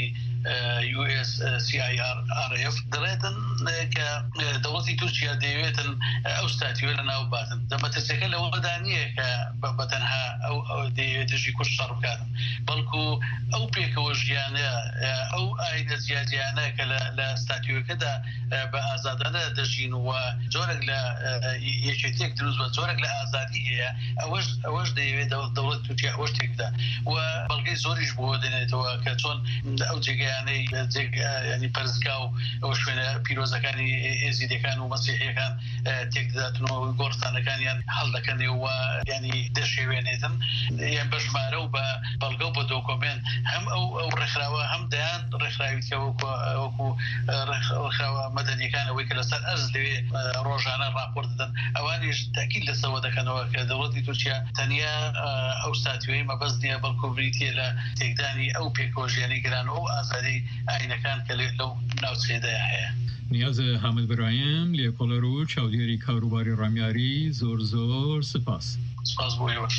یو ئێس سی آی آر ئێف دەڵێتن کە دەوڵەتی تورکیا دەیەوێتن ئەو ستاتیوە لە ناو باتن دەمەترسەکە لەوەدا نییە کە بەتەنها ئەو دژی کوش شەڕ بکات بەڵکو ئەو پێکەوە ژیانە ئەو ئاینە جیاجیانە کە لە ستاتیۆکەدا بە ئازادانە دەژین و جۆرێک لە یەکێتێک دروست بە جۆرێک لە ئازادی هەیە ئەوەش ئەوەش دەیەوێت دەوڵەت تورکیا ئەوەش تێکدا و بەڵگەی زۆریش بۆ دێنێتەوە کە چۆن ئەو جێگەیانەی ینی پەرزگا و ئەو شوێنە پیرۆزەکانی ئێزیدەکان و مەسیحیەکان تێکداتنەوە گۆڕستانەکانیان هەڵدەکەنێ و ینی دەشێوێنێتن یان بە ژمارە و بە بەڵگە و بە دۆکۆمنت هەم ئەو ئەو ڕێکخراوە هەم دەیان ڕێکخراویتکەوە وەکو ڕێکخراوە مەدەنیەکانەوەی کە لەسەر ئەرز لەوێ ڕۆژانە راپۆرت دەدەن ئەوانیش تاکید لەسەوە دەکەنەوە کە دەوڵەتی تورکیا تەنیا ئەو ستاتیۆی مەبەست نییە بەڵکو بریتیە لە تێکدانی ئەو پێکۆژیانی گران و ئازادی ئاینەکان کە لەو ناوچەیەدا هەیە. نیاز حامد برایم لێکۆڵەر و چاودێری کاروباری ڕامیاری زۆر زۆر سپاس. سپاس بۆیەوە.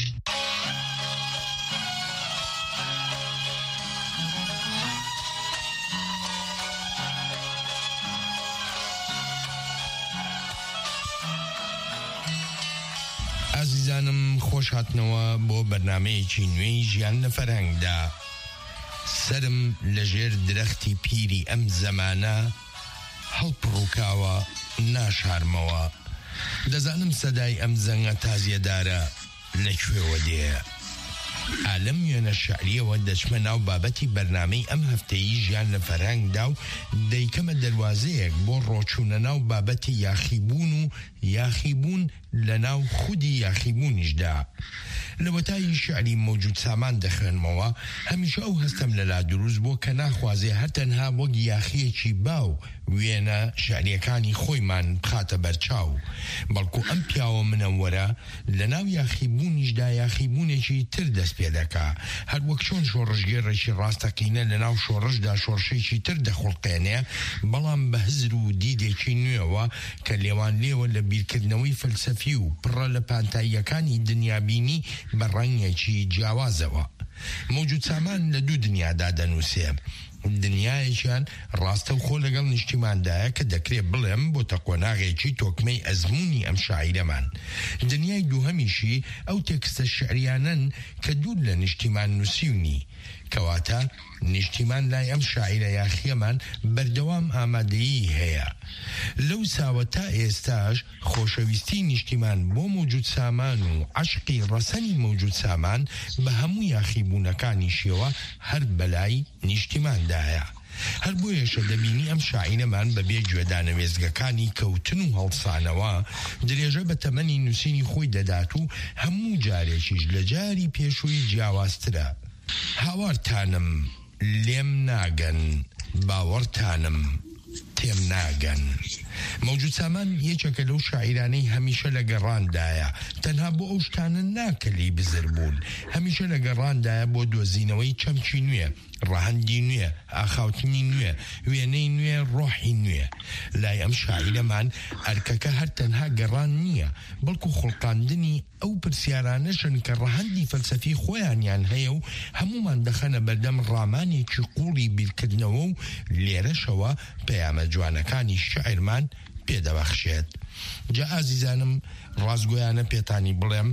ئازیزانم خۆش هاتنەوە بۆ بەرنامەیەکی نوێی ژیان لە فەرهەنگدا. سرم لەژێر درەختی پیری ئەم زەمانە هەڵپڕووکاوە ناشارمەوە. دەزانم سەدای ئەم زەنگە تازیەدارە لەکوێوە دێ. عالم وێنە شعریەوە دەچمە ناو بابەتی بەرنامەی ئەم هەفتەیی ژیان لە فەرهەنگدا و دەیکەمە دەواازەیەک بۆ ڕۆچوونە ناو بابەتی یاخیبوون و یاخیبوون لە ناو خودی یاخیبوونیشدا. لە وەتایی شعری مەوجود سامان دەخوێنمەوە هەمیشە ئەو هەستم لەلا دروست بۆ کە ناخوازێ هەرتەنها وەک یاخیەکی باو وێنە شعریەکانی خۆیمان بخاتە بەرچاو، بەڵکو ئەم پیاوە منەوەرە لە ناو یاخیبوونیشدا یاخیبوونێکی تر دەست پێ دەکا، هەر وەک چۆن شۆڕژگێڕێکی ڕاستەقینە لە ناو شۆڕشدا شۆڕشێکی تر دەخوڵقێنێ، بەڵام بە هزر و دیدێکی نوێەوە کە لێوان لێوە لە بیرکردنەوەی فەلسەفی و پڕە لە پانتاییەکانی دنیابینی بە ڕەنگێکی جیاوازەوە. مەوجود سامان لە دوو دنیادا دەنووسێ. دنیایەکیان ڕاستە و خۆ لەگەڵ نیشتیماندایە کە دەکرێت بڵێم بۆ تەقۆناغێکی تۆکمەی ئەزمموی ئەم شاعیرەمان. دنیای دووهەمیشی ئەو تێکستە شعریانن کە دوور لە نیشتیمان نووسیونی، کەواتە نیشتیمان لای ئەم شاعیرە یاخیەمان بەردەوام ئامادەیی هەیە. لەو ساوە تا ئێستاش خۆشەویستی نیشتیمان بۆ مەوجود سامان و عشقی ڕەسەنی مەوجود سامان بە هەموو یاخیبوونەکانی شێوە هەر بەلای نیشتیماندایە. هەر بۆیەشە دەبینی ئەم شاعیرەمان بەبێ گوێدانە وێزگەکانی کەوتن و هەڵسانەوە درێژە بە تەمەنی نووسینی خۆی دەدات و هەموو جارێکیش لە جاری پێشووی جیاوازترە. هاوارتانم لێم ناگەن، باوەڕتانم تێم ناگەن. مەوجود سامان یەکێکە لەو شاعیرانەی هەمیشە لە گەڕاندایە، تەنها بۆ ئەو شتانە ناکەلی بزر بوون، هەمیشە لە گەڕاندایە بۆ دۆزینەوەی چەمکی نوێ، ڕەهەندی نوێ، ئاخاوتنی نوێ، وێنەی نوێ، ڕۆحی نوێ. لای ئەم شاعیرەمان ئەرکەکە هەر تەنها گەڕان نییە، بەڵکو خوڵقاندنی ئەو پرسیارانەشن کە ڕەهەندی فەلسەفی خۆیانیان هەیە و هەمومان دەخەنە بەردەم ڕامانێکی قوڵی بیرکردنەوە و لێرەشەوە پەیامە جوانەکانی شاعیرمان پێدەبەخشێت. جا ئازیزانم ڕازگۆیانە پێتانی بڵێم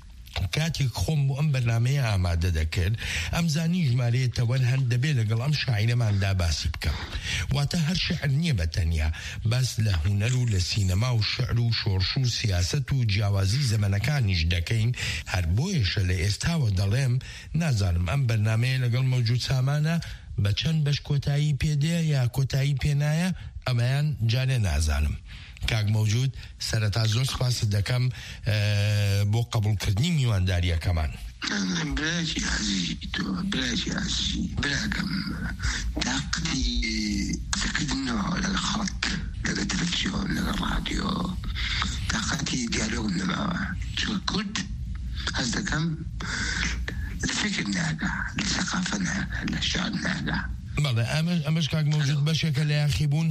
کاتێک خۆم بۆ ئەم بەرنامەیە ئامادە دەکرد ئەمزانی ژمارەیەتەوە هەند دەبێت لەگەڵ ئەم شاعیرەماندا باسی بکەم. واتە هەر شعر نییە بەتەنیا، باس لە هونەر و لە سینەما و شعر و شۆڕش و سیاست و جیاوازی زەمەنەکانیش دەکەین. هەر بۆیەشە لە ئێستاوە دەڵێم نازانم ئەم بەرنامەیە لەگەڵ مەوجود سامانە بە چەند بەش کۆتایی پێدەیە یا کۆتایی پێنایە، ئەمەیان جانێ نازانم. کاک مەوجود سەرەتا زۆر سپاست دەکەم بۆ قبولکردنی میوانداریەکەمان. برایکی عزیزی تۆ برایکی عزیزی براکەم تاقتی قسەکردنەوە لەگە خەڵک لەگە تەلەڤیزیۆن لەگە ڕادیۆ تاقەتی دیالۆگ نەماوە، چونکە کورد هەست دەکەم لە فکر ناگا، لە سەقافە ناگا، لە شعر ناگا. بەڵێ ئەمەش کاک مەوجود بەشێکە لە یاخیبوون؟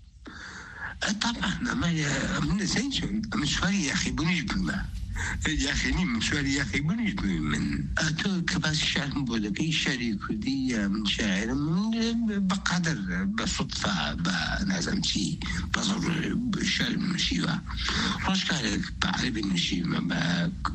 طبعا اما من زين من سؤالي يا اخي بنيش بما يا اخي من سؤالي يا اخي بنيش من اتو كباس الشعر مبولكي شعري كردية من شاعر من بقدر بصدفة بنازمتي بصور الشعر المشيوة روش قالك بعربي المشيوة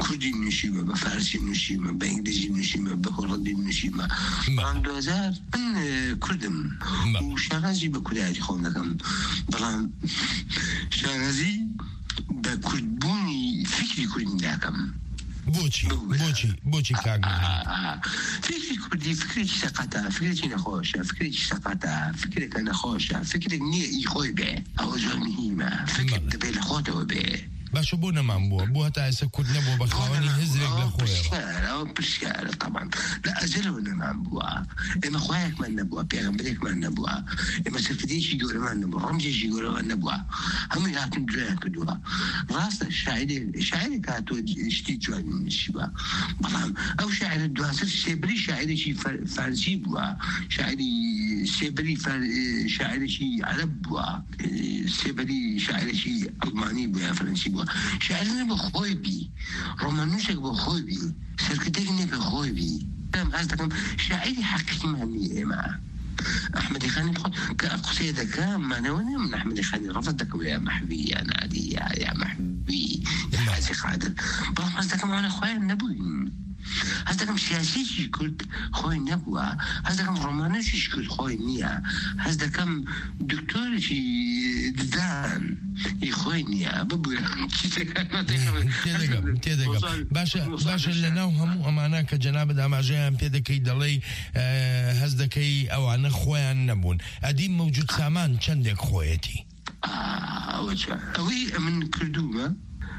كردي نشيمة بفارسي نشيمة بإنجليزي نشيمة بهولندي نشيمة عام دو هزار من كردم وشانازي بكردي خونكم بلان شانازي بكردبوني فكري كردي داكم بوچی بوچی بوچی کاغ فكري كردي فكري سقطة فكري نخوشة فكري سقطة فكري نخوشة فكري نية يخوي به أو زول مهمة فكري دبي لخوته وبه باشا بونا معمبوه بوها تايسا كود نبو بخواني هزرق لخويا بشكالة بشكالة طبعا لا أزلونا معمبوه إما خوايك ما نبوه بيغمبريك ما نبوه إما سرفديش يقول ما نبوه رمجيش يقول ما نبوه هم يهاتن جوان كدوه راسنا الشاعري الشاعري كاتو اشتي جوان من الشباب بلام أو شاعر الدواسر سيبري شاعري شي فارسي بوه شاعري سيبري شاعري شي عرب بوه سيبري شاعري شي ألماني بوه فرنسي بوه شاعرنا بخوي بي رومانوشك بخوي بي سركتكني بخوي بي أنا قصدكم شاعري حقيقي معني معه أحمد خاني تقول كقصيدة كام ما نوني من أحمد خاني رفضك يا محبي يا نادي يا يا محبي يا حازي قادر بس قصدكم أنا خويا نبوي هذا سياسي شكلت خوي نبوة هذا كم رومانسي شكلت خوي نيا هذا كم دكتور شي دان يخوي نيا ببويا تيدقم تيدقم باشا باشا لنا وهم أمانا كجناب دام جاهم تيدكي دلي هذا كي أو عن خويا نبون أديم موجود سامان شندك خويتي آه وجه أوي من كردومة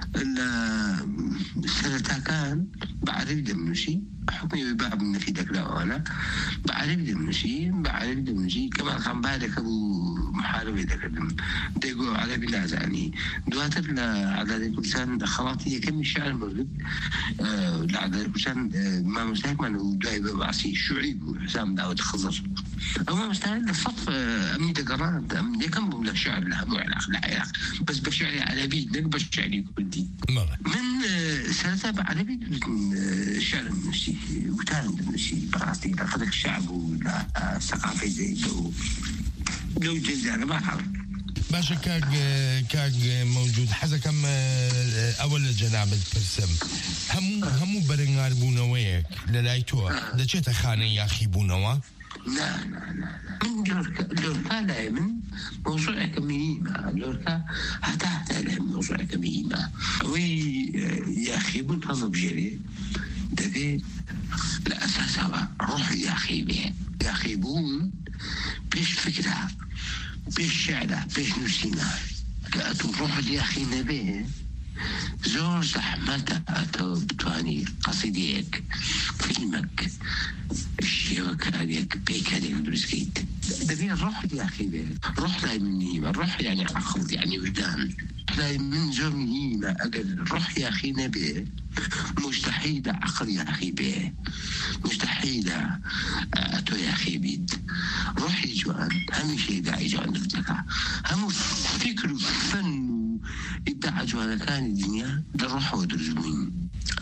السنة كان بعرف دمنشي حكمي بباب من في دكلا أنا بعرف دمنشي بعرف دمنشي كمان خم بالك أبو محاربة دكلا ديقو على بلاد يعني دواتر على الكرسان خلاطية كم الشعر مرد آه على الكرسان آه ما مستحق من وداي ببعسي شعيب وحسام داود خضر أو ما مستحق الصف آه أمي دقران أمي كم بملا شعر لها مو علاق لا علاق بس بشعري على بيد نك بشعري كردي من آه سنة بعربي الشعر النفسي وتعلم النفسي براسي لفظك الشعب ولا ثقافة زي لو لو جزء أنا ما أعرف باشا كاج كاج موجود حذا كم أول جناب البرسم هم هم برنار بونويك للايتوا ده شيء تخاني يا أخي بونوا لا لا لا من لوركا لوركا لا من موضوع كميمة لوركا حتى حتى لا موضوع كميمة وي يا أخي بنتظر بجري دبي لا أساس هوا روح يا أخي به يا أخي بون بيش فكرة بيش شعرة بيش نسينا كأتو روح يا أخي نبيه زور زحمة أتو بتواني قصيديك فيلمك الشيوك هذيك بيك هذيك درسكيت دبي روح يا أخي به روح لا مني روح يعني عقل يعني وجدان لا من زور مهمة أقل روح يا أخي نبيه مستحيل عقل يا أخي به مستحيل أتو يا أخي بيد روحي جوان هم شيء داعي جوان لك هم فكر فن إبداع جوان كان الدنيا للروح ودرجمين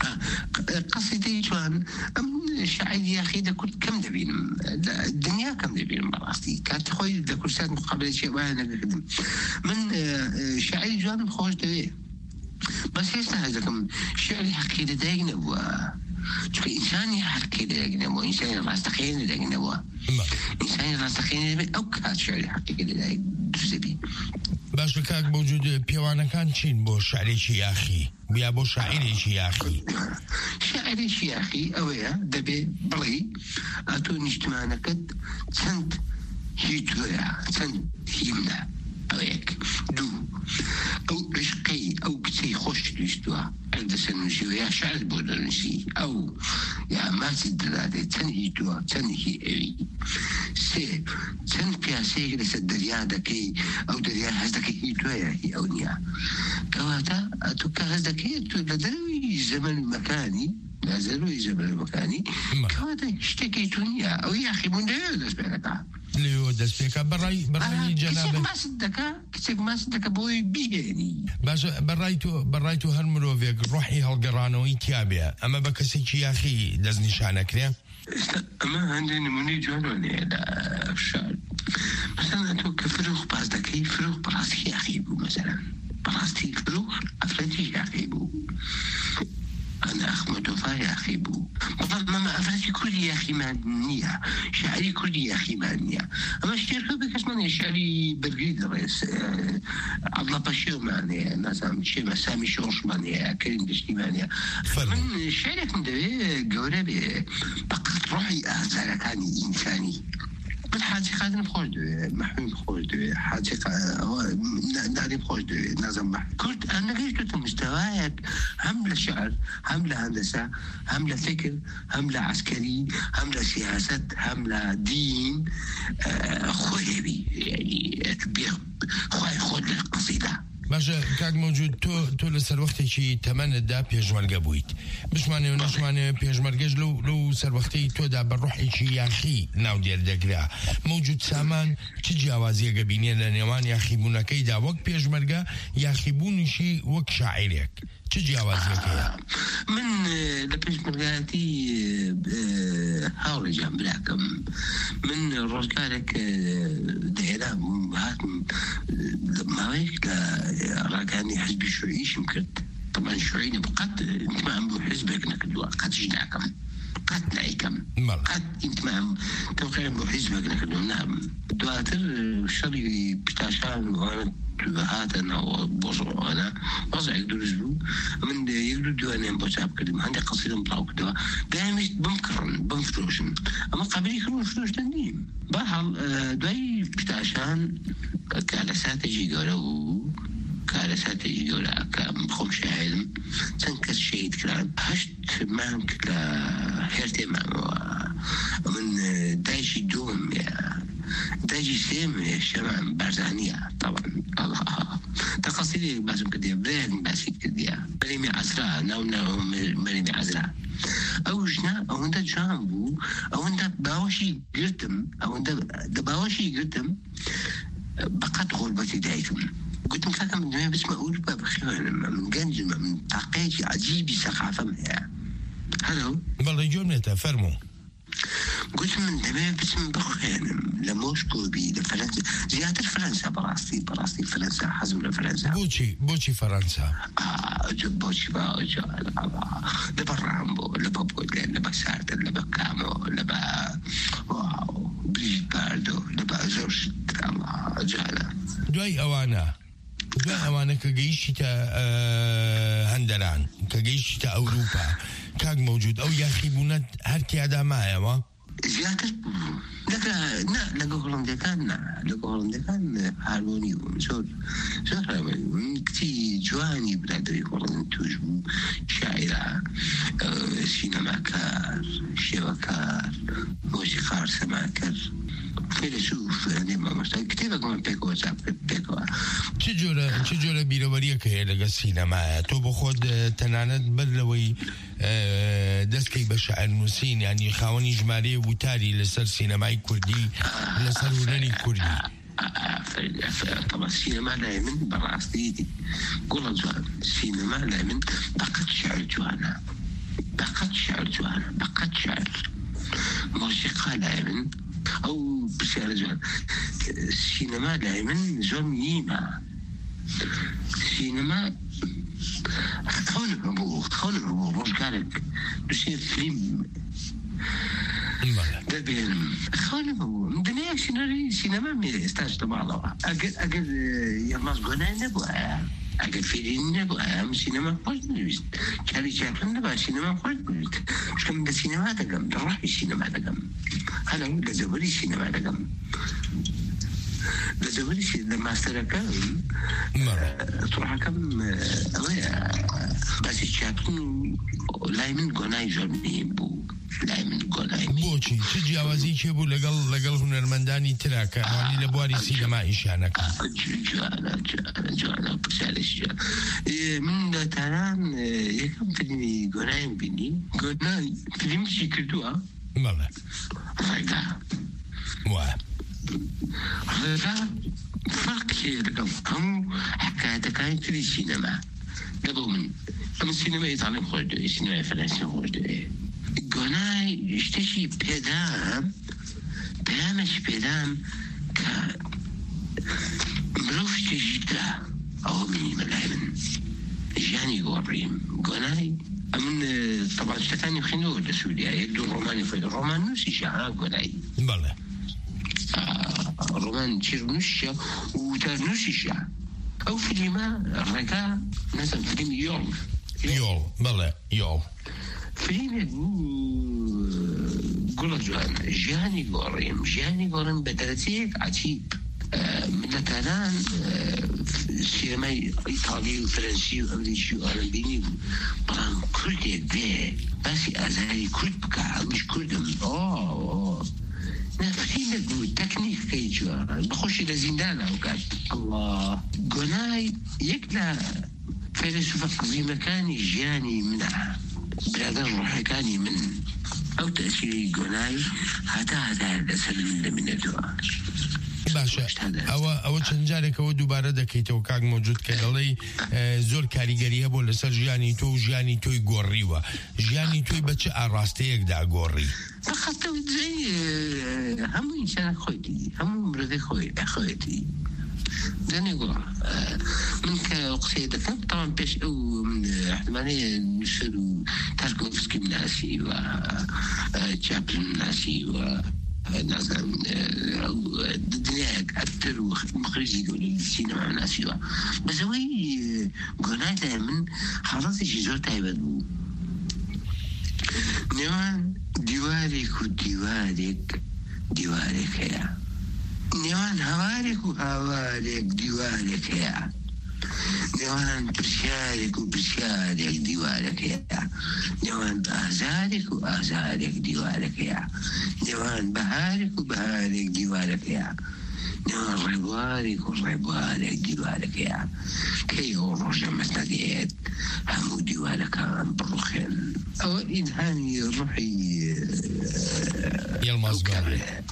قصيدي جوان أم شاعر يا أخي ده كل كم دبين الدنيا كم دبين براستي كانت خوي ده كل سنة مقابلة شيء وأنا بخدم من شاعر جوان خوش دبي بس يسنا هذا كم شعري حكي لدينا بوا شوف إنساني حكي لدينا بوا إنساني راستخين لدينا بوا إنساني راستخين لدينا أو كات شعري حكي لدينا دوسبي باش كاك موجود بيوانا كان شين بو شعري شي أخي بيا بو شاعري شي أخي شاعري شي أخي أويا دبي بلي أتو نجتمعنا كد سنت هيتويا سنت هيمنا أويك دو أو عشقي أو كتي خوش لشتوا عند سنوشي ويا شعر بودنسي أو يا ما تدرادي تنهيتوا تنهي أوي سي تن بياسي لسا دريا دكي أو دريا هزدكي هيتوا يا هي أونيا كواتا أتوكا هزدكي لدروي زمن مكاني لا زروي زمن مكاني كواتا اشتكيتوني أو يا أخي من ديو دسبينك ليو دسبيكا براي براي جنابه كسيك ما صدقا كسيك ما صدقا بوي بيهني باشا برايتو برايتو هالمروفيك روحي هالقرانوي تيابيا اما بكسيك يا اخي دزني شانك ليه اما عندي نموني جوانوني على الشعر مثلا انتو كفروخ بازدكي فروخ براسي يا اخي بو مثلا براسي فروخ افلاتي يا اخي بو أنا أخ متوفى يا أخي بو ما ما أفرتي كردي يا أخي مانية شعري كردي يا أخي مانية أما الشيخ بكس ماني شعري برقيد رئيس عبد الله بشير ماني نازم شيء مسامي شورش ماني كريم دشتي ماني من شعرك من دوي جوربي بقت روحي أهزار كان إنساني من حاجة خادم خوش دوي محمود خوش دوي حاجة نادي خوش دوي نازم محمود كنت أنا قلت كنت مستواك هم لشعر هم لهندسة هم لفكر هم لعسكري هم لسياسة هم لدين خوي بي يعني خوي خود القصيدة باشا كاك موجود تو تو لسر وقتی چی تمن دا پیشمرگه بوید بشمانه و نشمانه پیشمرگه لو لو سر وقتی تو دا بروحی چی یاخی ناو دیر دگرا موجود سامان چی جوازی قبینی لنیوان یاخی بونکی دا وقت پیشمرگه یاخی بونشی وقت شاعرک چی جوازی که من لپیشمرگاتی هاوری جام بلاکم من روزگارك دائرة هات ما هيك راكاني حزب شيوعي يمكن طبعا شيوعي بقات انت ما عم حزبك نكدوا قد جناكم قد نعيكم قد انت ما عم توقع حزبك نكدوا نعم دواتر الشري بتاشان وانا هذا أنا وبوزع أنا وضع يقدر يزلو من يقدر دوانين بوزعب كلمة عندي قصيدة مطلعو كده دائما بمكرن بمفروشن أما قبل يكونوا فلوس تنين بحال دواي بتاشان كالسات يجي قولوا كالسات يجي قولوا كمخوم شاهد تنكس شهيد كلام هشت معهم كلا حيرتي معهم من دايشي دوم يا دايجي سيم يا شمع برزانية طبعا الله تقصيدي باسم كديا برين باسي كديا مريمي عزراء ناو ناو مريمي عزراء أو جنا أو أنت جامبو أو أنت باوشي قرتم أو أنت باوشي قرتم بقت غربتي دايتم قلت مكاكا من دمي بس ما أقول باب خير من جنجمة من طاقيتي عجيبي ثقافة معها هلو والله جملة فرمو قلت من دمي باسم بخيانم لموسكو بي لفرنسا زيادة فرنسا براسي براسي فرنسا حزم لفرنسا بوشي بوشي فرنسا آه بوشي بوشي لبا رامبو لبا بودين لبا سارتر لبا كامو لبا واو بريد باردو لبا زوشت الله جالا دوي أوانا دوي أوانا كجيش تا هندران كجيش تا أوروبا كاك موجود أو ياخيبونات هرتي هذا معي ما زيادة لك لا لك هولندا كان لك هولندا كان هاروني وزور زور كتي جواني بلادري هولندا توجو شاعرة سينماكار شبكار موسيقار سماكر فيلسوف يعني ما مستوى كتابك من بيكو وزاب بيكو چجوره چجوره بیروریه که لگه سینما تو بخود تنانت بلوی دستکی بشعر نوسین یعنی خوانی جمالی وتاری لسر سینمای کردی لسر هنری کردی طبعا السينما لا من براسيتي قول جوان السينما لا من بقت شعر جوانا بقت شعر جوانا بقت شعر موسيقى لا من أو بسيارة جوان السينما لا من زوم ييما السينما خون الربو خون الربو روش قالك بسير فيلم ده بين خون الربو مدنيا سيناري سينما مي استاج تبعضها أقل أقل يرمز قونا نبوها أقل فيلم نبوها سينما خوش نويست كالي شاكل نبوها سينما خوش نويست مش كم ده سينما دقم ده روحي سينما دقم هلا لزولي سينما دقم لزولي لما استركم تروح كم أويا بس الشاكل لا من قناي جرني بو لا من قناي بوشي تجي عوازي كيبو لقل لقل هنرمنداني تراكا يعني لبواري سينما إيشانك جوانا جوانا جوانا بسالش من تران يكم فيلمي قناي بني قناي فيلم شكردوها مالا رقا واه رقا فرق رقم هم حكاية كاين في السينما قبل من أما السينما إيطالي خوش دوي السينما فرنسي خوش دوي قناي يشتشي بيدام بيامش بيدام ك مروف تجيدا أو مني ملايمن جاني قوريم قناي من طبعا شتاني خنو لسوريا يدو الروماني في الرومان نوسي شعا قولي بله الرومان تشير نوشيا وتار نوسي شعا أو فيلما الرقاء مثلا فيلم يول يول بله يول فيلم قول جوان جاني قريم جاني قريم بدرتيك عجيب مثلا سينما إيطالي وفرنسي وأمريكي وألماني برام كردي به بس أزاي كرد بكا مش كردم أوه نفسي نقول تكنيك كيجوا بخش إلى زندان وقال الله قناي يكلا فيلسوف قديم كان جاني منها برادر روحي كاني من أو تأثيري قناي هذا هذا الأسل من الدواء باشە ئەوە ئەوە چەند جارێکەوە دووبارە دەکەیتەوە کاک مەوجود کە دەڵێ زۆر کاریگەریە بۆ لەسەر ژیانی تۆ و ژیانی تۆی گۆڕیوە ژیانی تۆی بە چ ئاڕاستەیەکدا گۆڕی بەخەتە هەموو ئینسان خۆیتی هەموو مرۆڤی خۆی خۆیەتی دەنێ گوڵ من کە قسەی دەکەم تاوان پێش ئەو احتمالەیە نووسەر و تارکۆفسکی مناسی و چاپلن مناسی و نازم دنياك أكثر ومخرجي يقولوا السينما مناسبة بس هو قناة دائما خلاص شيء زور تايبدو نيوان ديوارك وديوارك ديوارك يا نيوان هوارك وهوارك ديوارك يا نيوان برشارك وبرشارك ديوارك يا نيوان آزارك وآزارك ديوارك يا نيوان بهارك وبهارك ديوارك يا نيوان ربوارك وربوارك ديوارك يا كي ورجع مستديت همو ديوارك عن بروخين أو إدهاني روحي يلمز بالي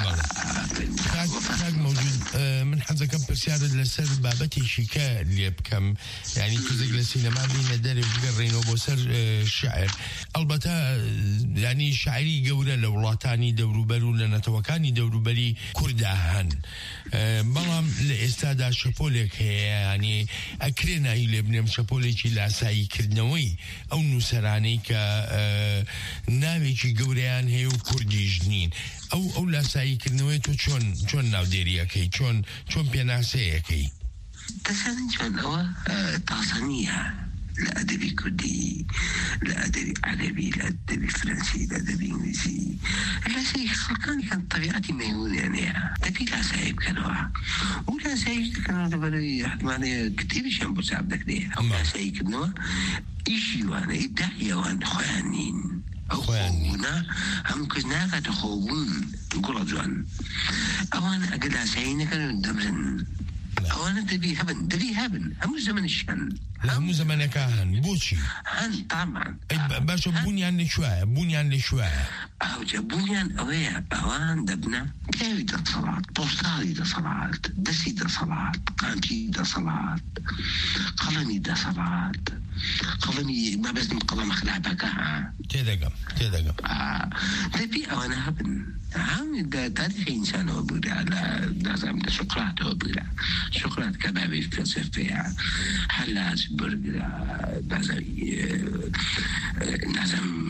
كاك موجود من حزكم برسيارة لسر بابتي شكا اللي بكم يعني كزق لسينما بين داري وقرين وبوسر الشعر البته يعني شاعري قورة لولاتاني دورو بلو لنتوكاني دورو بلي كردهن بلام لإستادا شپولك يعني أكرنا إلي بنم شپولك لأساي كردنوي أو نسراني كا ناويكي قوريان هيو كردي جنين أو أو لأساي كردنوي تو چون چون ناو ديريكي چون چون بيناسيكي تساني چون أو تاسانيها الأدبي كردي الأدبي عربي الأدبي فرنسي الأدبي إنجليزي لا شيء خلقان كان طبيعتي ميمون يعني تبي لا سايب كانوا ولا سايب كانوا دبلي احتمالية كتير شنبو سعبدك ليه أو لا سايب كانوا إيشي وانا إبداعي وانا خوانين أخونا هم كنا قد خوون نقول جوان أوانا أقل ساينا كانوا دبرن أوانا دبي هبن دبي هبن هم زمن الشن لا مو زمانك هن بوشي هن طبعا باشا بنيان لشوية بنيان لشوية أو بنيان أويا أوان دبنا كاوي دا صلاة بوستالي دا صلاة دسي دا صلاة قانتي دا صلاة قلمي دا صلاة قلمي ما بس قلم خلابك ها تدقم تدقم آه تبي أوانا هبن هم دا تاريخ إنسان وبودا لا لازم دا سقراط وبودا سقراط كبابي فلسفية حلاس برجرا لازم لازم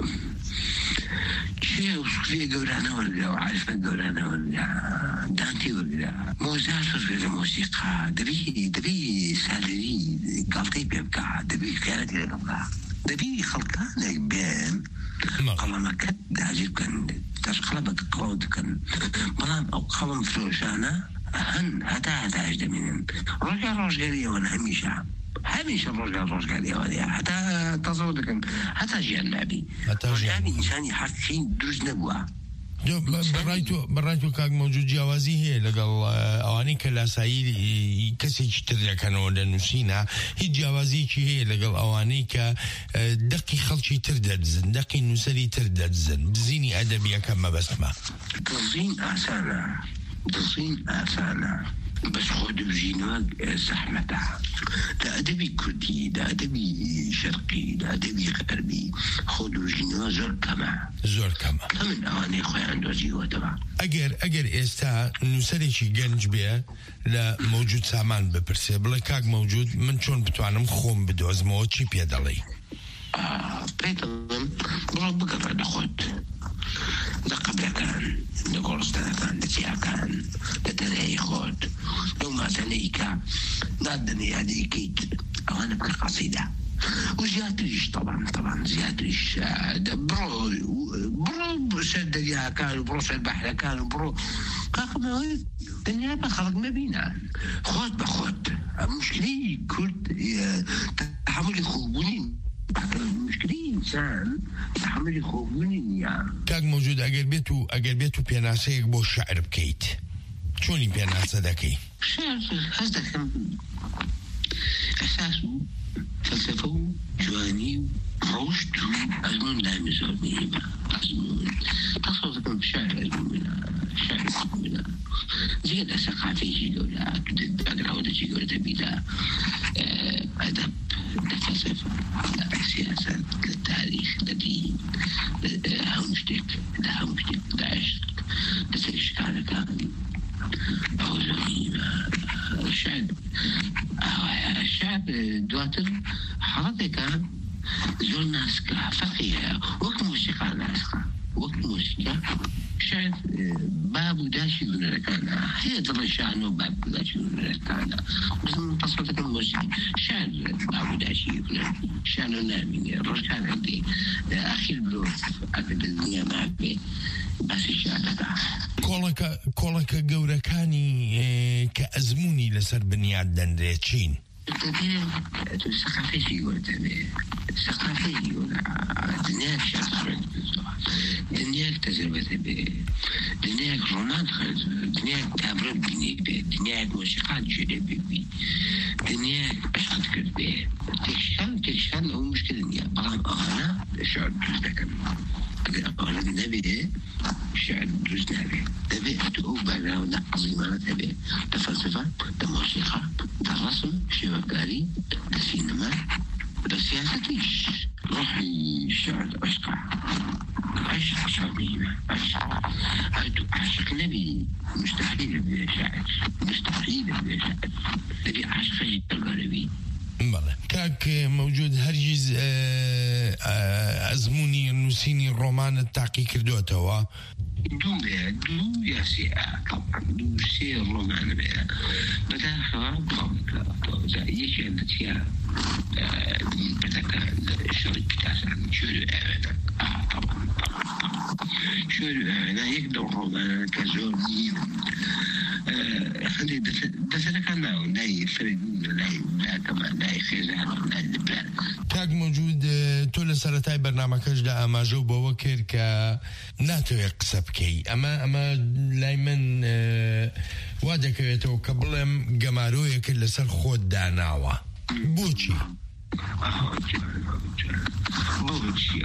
شيء وصفية قولانا ورقا وعارفة قولانا ورقا دانتي ورقا موزات في الموسيقى دبي دبي سالري قلطي بيبقى دبي خيالتي لنبقى دبي خلقانك بين قلما كد عجيب كان تشقلبك قلوت كان بلان أو قلم فروشانا هن هتا هتا أجد منهم رجع رجالية وانا هميشة هميشة الرجال رجالية وانا حتى تصورك حتى جي النبي رجالي إنساني حرفين دروز نبوه برايتو برايتو كاك موجود جوازي هي لقال اواني كلا سايل كسي تشتري كانوا لنسينا هي جوازي هي لقال اواني ك دقي خلشي تردد زن دقي نسري تردد زن بزيني ادبي كما بسمع تصين اسانا تصين اسانا بس خذوا جينوك زحمتها ده أدبي كردي ده أدبي شرقي ده أدبي غربي خذوا جينوك زور كما زور كما كمن أواني خوي عنده جيوة تبع أجر أجر إستا نسري شي جنج بيه لا موجود سامان ببرسي بلا كاك موجود من شون بتوانم خوم بدوز موتشي بيدالي بيتم برب قرر دخوت لقبل كان لقرصتنا كان لتيا كان لتنهي خود لو ما تنيكا نادني هذه كيد أو أنا بقى قصيدة وزيادريش طبعا طبعا زيادريش برو برو سد يا كان برو سد بحر كان برو كاخذ الدنيا بخلق ما بينا خود بخود مشكلة كرد تحمل خوبوني مشكلة إنسان تحمل خوبوني يعني كاك موجود أجر بيتو أجر بيتو بيناسيك بو شعر بكيت شوني بيناسة داكي شعر هذا كان أساسه فلسفه جواني رشد أزمون لا يمزوني أزمون تصور كم شعر أزمون شعر أزمون زيادة ثقافي جيجولا أقرأ جيجولا تبيلا أدب لفلسفة لسياسة للتاريخ لدين لهمشتك لهمشتك لعشق لسيشكال كامل أو زميمة الشعب الشعب دواتر حركة زول ناسكا فقيه وقت موسيقى ناسكا وقت موسيقى شعب باب داشي من ركانا هي درجانو باب داشي من ركانا بس من تصورتك الموسيقى شعب باب داشي من شعب نامي ركانا دي أخي البلوث أبدا الدنيا معبي بس الشعب کۆڵەکە کۆڵەکە گەورەکانی کە ئەزمموی لەسەر بنیاد دەنرێت چین؟ ثقافي يقول ثقافي يقول دنياك شخص دنياك تجربة به دنياك رومان خلص دنياك تابرد بني به دنياك موسيقى جديد به دنياك عشق تكرد به تكشان تكشان هو مشكلة دنيا برام أغانا شعر تزدكم أغانا نبي شعر دروز نبي نبي تقوم بأغانا عظيمة تبي تفلسفة تموسيقى الرسم شبكاري السينما السياسة روحي الشعر عشق عشق شعبية عشق عشق نبي مستحيل بشعر مستحيل بشعر نبي عشق الغربي بله كاك موجود هرجز أزموني النسيني الرومان التعقي كردوتوا دو بها دو ياسي طبعا دو سي الرومان بها بدأ خراب ضمك يجي النتيا بدأ الشريك تاسع شورو أعلى طبعا شورو أعلى يقدر الرومان كزوري خلي دسنا كان لا يفرد لا لا كمان لا يخزن لا دبل كاك موجود تول سرتاي برنامجش ده اما جو بوكر ك ناتو يقسبكي اما اما لايمن وادك يتو قبلم جماروي كل سر خود داناوا بوشي بوشي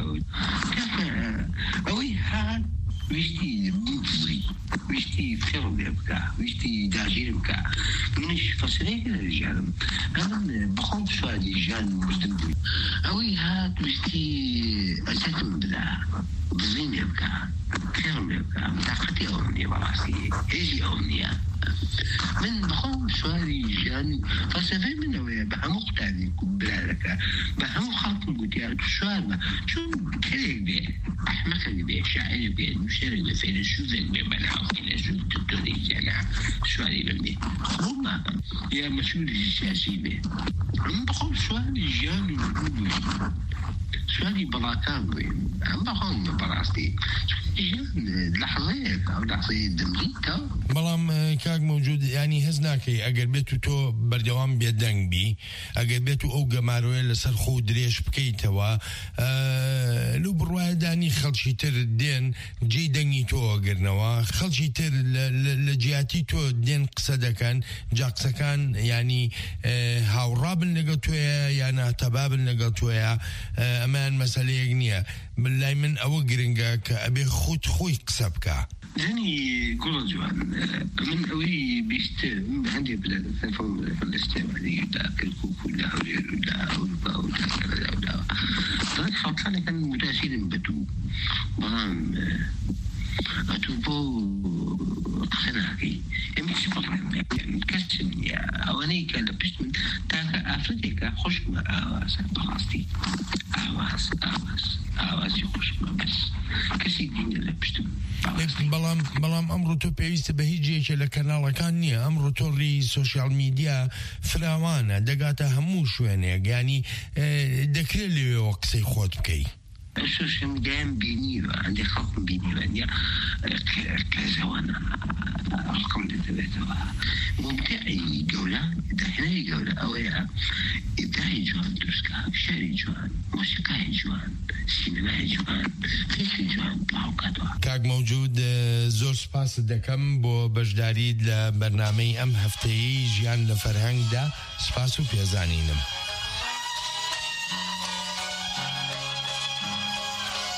اوي ها ويشتي بوزي ويشتي فيلم يبكى ويشتي داجير يبكى منش فصلين الرجال أنا بخون سؤال الرجال مستمدين أوي هات ويشتي أساتم بلا بزين يبكى فيلم يبكى متاقتي أغنية براسي إيجي أغنية من بخون سؤال الرجال فلسفة من أوي بهم مختلف بلا لك بهم خاطم قديات السؤال شو كليك بيه أحمق بيه شاعر بيه مشارك فيلسوف بمنعه فيلسوف تطوري أنا سؤالي مني هما يا مسؤول السياسي به هم بخون سؤال الرجال سؤالي بلاكان هم بخون براستي لحظات أو لحظات دمريكا بلام كاك موجود يعني هزناكي أجر بيتو تو بردوام بيدنگ بي أجر بيتو أو جماروي لسر خود ريش بكيتوا أه لو برواي داني خلشي تر الدين جي دنگي تو أجرنوا خلشي تر لجياتي تو الدين قصدا كان جا قصا كان يعني أه هاورابن لقطويا يعني تبابن لقطويا أه أمان مسألة يغنية بالله من أوجرنجا كأبي خود خوي قصبكا يعني قول جوان من أولي بيستم عندي بلاد فنفهم فلسطين عليه دا كالكوكو دا وليل دا أولبا ودا كذا ودا طلعت حاطلنا كان متأثير بدو برام ئەتو بۆ قسە ناکەی ئەمە چی بڵێم کەسم نییە ئەوانەی کە لە پشت من تاکە ئافرەتێکە خۆشمە ئاوازە بەڕاستی ئاواز ئاواز ئاوازی خۆشمە بەس کەسی دینە لە پشتم بەڵام بەڵام ئەمڕۆ تۆ پێویستە بە هیچ جێکێ لە کەناڵەکان نییە ئەمڕۆ تۆڕی سۆشیال میدیا فراوانە دەگاتە هەموو شوێنێک ینی دەکرێت لەوێەوە قسەی خۆت بکەی السوشيال ميديا بينيوه عندي خلق بينيوه عندي كزوانا رقم للثلاثة ممتعي جولة دحين جولة أويا إبداعي جوان درسكا شعري جوان موسيقى جوان سينما جوان فيلم جوان بلاوكاتوا كاك موجود زور سپاس دەکەم بۆ بەشداریت لە بەرنامەی ئەم هەفتەیەی ژیان لە فەرهەنگدا سپاس و پێزانینم